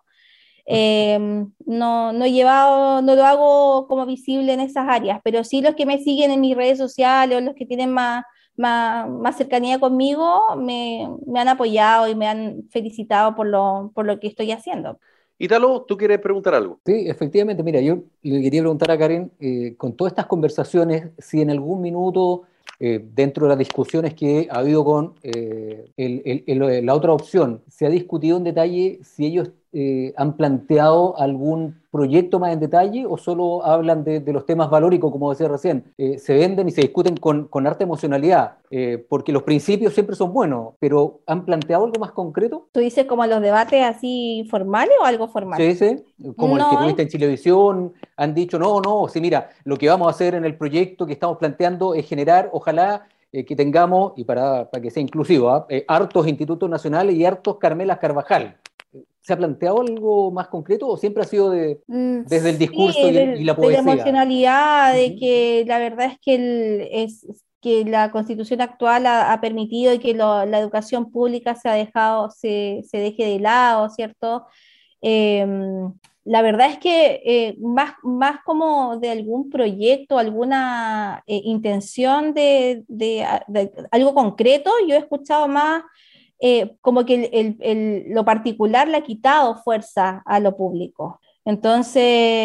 Speaker 6: Eh, no, no he llevado, no lo hago como visible en esas áreas, pero sí los que me siguen en mis redes sociales o los que tienen más, más, más cercanía conmigo me, me han apoyado y me han felicitado por lo, por lo que estoy haciendo.
Speaker 1: Ítalo, ¿tú quieres preguntar algo?
Speaker 2: Sí, efectivamente, mira, yo le quería preguntar a Karen, eh, con todas estas conversaciones, si en algún minuto, eh, dentro de las discusiones que ha habido con eh, el- el- el- la otra opción, se ha discutido en detalle si ellos eh, han planteado algún proyecto más en detalle o solo hablan de, de los temas valóricos, como decía recién. Eh, se venden y se discuten con, con harta emocionalidad, eh, porque los principios siempre son buenos, pero ¿han planteado algo más concreto?
Speaker 6: ¿Tú dices como los debates así formales o algo formal?
Speaker 2: Sí, sí, como el que
Speaker 6: No,
Speaker 2: tuviste en Chilevisión, han dicho, no, no, sí, mira, lo que vamos a hacer en el proyecto que estamos planteando es generar, ojalá, eh, que tengamos, y para, para que sea inclusivo, ¿ah? eh, hartos institutos nacionales y hartos Carmelas Carvajal. ¿Se ha planteado algo más concreto o siempre ha sido de,
Speaker 6: Mm,
Speaker 2: desde el
Speaker 6: sí,
Speaker 2: discurso y, el- y
Speaker 6: del-
Speaker 2: la
Speaker 6: de la
Speaker 2: poesía?
Speaker 6: emocionalidad, de
Speaker 2: Ujú.
Speaker 6: que la verdad es que el- es, que la Constitución actual ha, ha permitido y que lo, la educación pública se ha dejado, se, se deje de lado, ¿cierto? Eh, la verdad es que eh, más, más como de algún proyecto, alguna eh, intención de, de, de algo concreto, yo he escuchado más eh, como que el, el, el, lo particular le ha quitado fuerza a lo público. Entonces,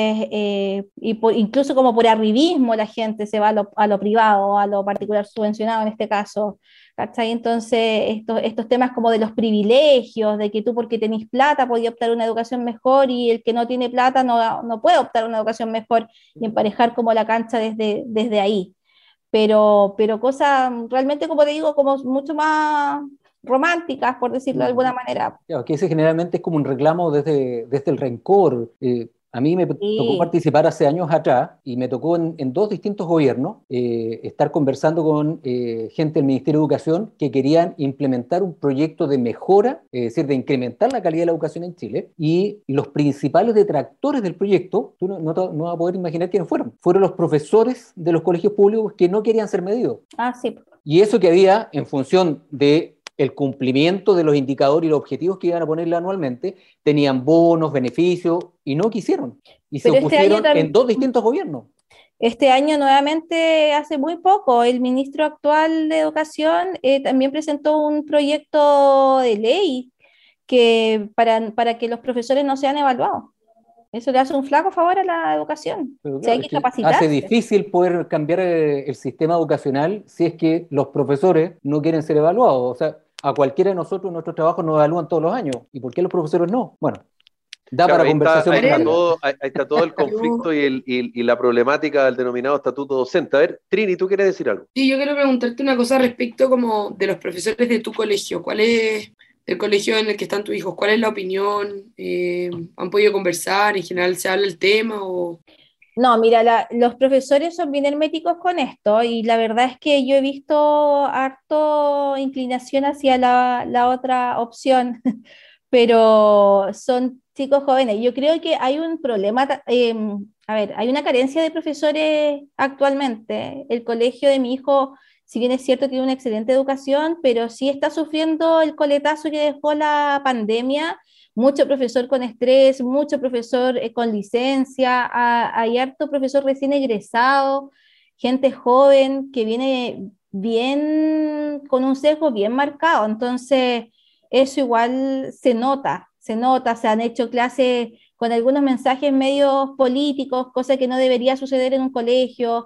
Speaker 6: eh, y por, incluso como por arribismo la gente se va a lo, a lo privado, a lo particular subvencionado en este caso, ¿cachai? Entonces, estos, estos temas como de los privilegios, de que tú porque tenés plata podías optar a una educación mejor y el que no tiene plata no, no puede optar a una educación mejor y emparejar como la cancha desde, desde ahí. Pero, pero cosas realmente, como te digo, como mucho más románticas, por decirlo de alguna manera.
Speaker 2: Claro, que ese generalmente es como un reclamo desde, desde el rencor. Eh, a mí me sí. tocó participar hace años atrás y me tocó en, en dos distintos gobiernos eh, estar conversando con eh, gente del Ministerio de Educación que querían implementar un proyecto de mejora, es decir, de incrementar la calidad de la educación en Chile, y los principales detractores del proyecto, tú no, no, no vas a poder imaginar quiénes fueron, fueron los profesores de los colegios públicos que no querían ser medidos.
Speaker 6: Ah, sí.
Speaker 2: Y eso que había en función de el cumplimiento de los indicadores y los objetivos que iban a ponerle anualmente, tenían bonos, beneficios, y no quisieron. Y Pero se opusieron este en dos distintos gobiernos.
Speaker 6: Este año nuevamente, hace muy poco, el ministro actual de Educación eh, también presentó un proyecto de ley que, para, para que los profesores no sean evaluados. Eso le hace un flaco favor a la educación.
Speaker 2: Pero, claro,
Speaker 6: si hay que
Speaker 2: es que
Speaker 6: capacitarse.
Speaker 2: hace difícil poder cambiar el, el sistema educacional si es que los profesores no quieren ser evaluados. O sea, a cualquiera de nosotros nuestros trabajos nos evalúan todos los años. ¿Y por qué los profesores no? Bueno, da claro, para
Speaker 1: ahí
Speaker 2: conversación.
Speaker 1: Está, ahí, está todo, ahí, ahí está todo el conflicto y, el, y, y la problemática del denominado estatuto docente. A ver, Trini, ¿tú quieres decir algo?
Speaker 4: Sí, yo quiero preguntarte una cosa respecto como de los profesores de tu colegio. ¿Cuál es el colegio en el que están tus hijos? ¿Cuál es la opinión? Eh, ¿Han podido conversar? ¿En general se habla el tema? O...
Speaker 6: No, mira, la, los profesores son bien herméticos con esto y la verdad es que yo he visto harto inclinación hacia la, la otra opción, pero son chicos jóvenes. Yo creo que hay un problema, eh, a ver, hay una carencia de profesores actualmente. El colegio de mi hijo, si bien es cierto, tiene una excelente educación, pero sí está sufriendo el coletazo que dejó la pandemia. Mucho profesor con estrés, mucho profesor eh, con licencia, a, hay harto profesor recién egresado, gente joven que viene bien, con un sesgo bien marcado, entonces eso igual se nota, se nota, se han hecho clases con algunos mensajes medios políticos, cosa que no debería suceder en un colegio,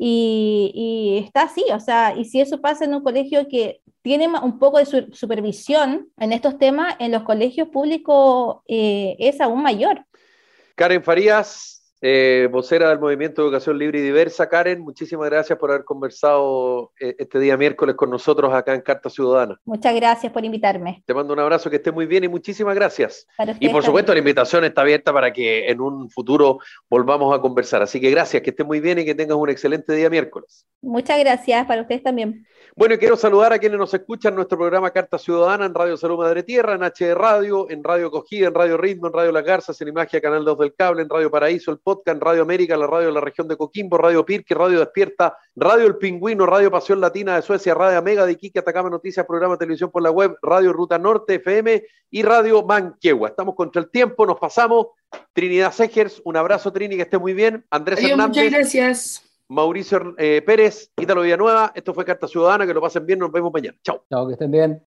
Speaker 6: y, y está así, o sea, y si eso pasa en un colegio que tiene un poco de su supervisión en estos temas, en los colegios públicos eh, es aún mayor.
Speaker 1: Karen Farías, eh, vocera del Movimiento de Educación Libre y Diversa. Karen, muchísimas gracias por haber conversado eh, este día miércoles con nosotros acá en Carta Ciudadana.
Speaker 6: Muchas gracias por invitarme.
Speaker 1: Te mando un abrazo, que estés muy bien y muchísimas gracias. Y por supuesto la invitación está abierta para que en un futuro volvamos a conversar. Así que gracias, que estés muy bien y que tengas un excelente día miércoles.
Speaker 6: Muchas gracias, para ustedes también.
Speaker 1: Bueno, y quiero saludar a quienes nos escuchan en nuestro programa Carta Ciudadana en Radio Salud Madre Tierra, en H D Radio, en Radio Acogida, en Radio Ritmo, en Radio Las Garzas, en Imagia, Canal dos del Cable, en Radio Paraíso, el podcast, en Radio América, la radio de la región de Coquimbo, Radio Pirque, Radio Despierta, Radio El Pingüino, Radio Pasión Latina de Suecia, Radio Mega de Iquique, Atacama Noticias, programa de televisión por la web, Radio Ruta Norte F M y Radio Manquehue. Estamos contra el tiempo, nos pasamos. Trinidad Segers, un abrazo, Trini, que esté muy bien. Andrés
Speaker 4: Adiós,
Speaker 1: Hernández.
Speaker 4: muchas gracias.
Speaker 1: Mauricio eh, Pérez, Ítalo Villanueva, esto fue Carta Ciudadana, que lo pasen bien, nos vemos mañana. Chao.
Speaker 2: Chao, que estén bien.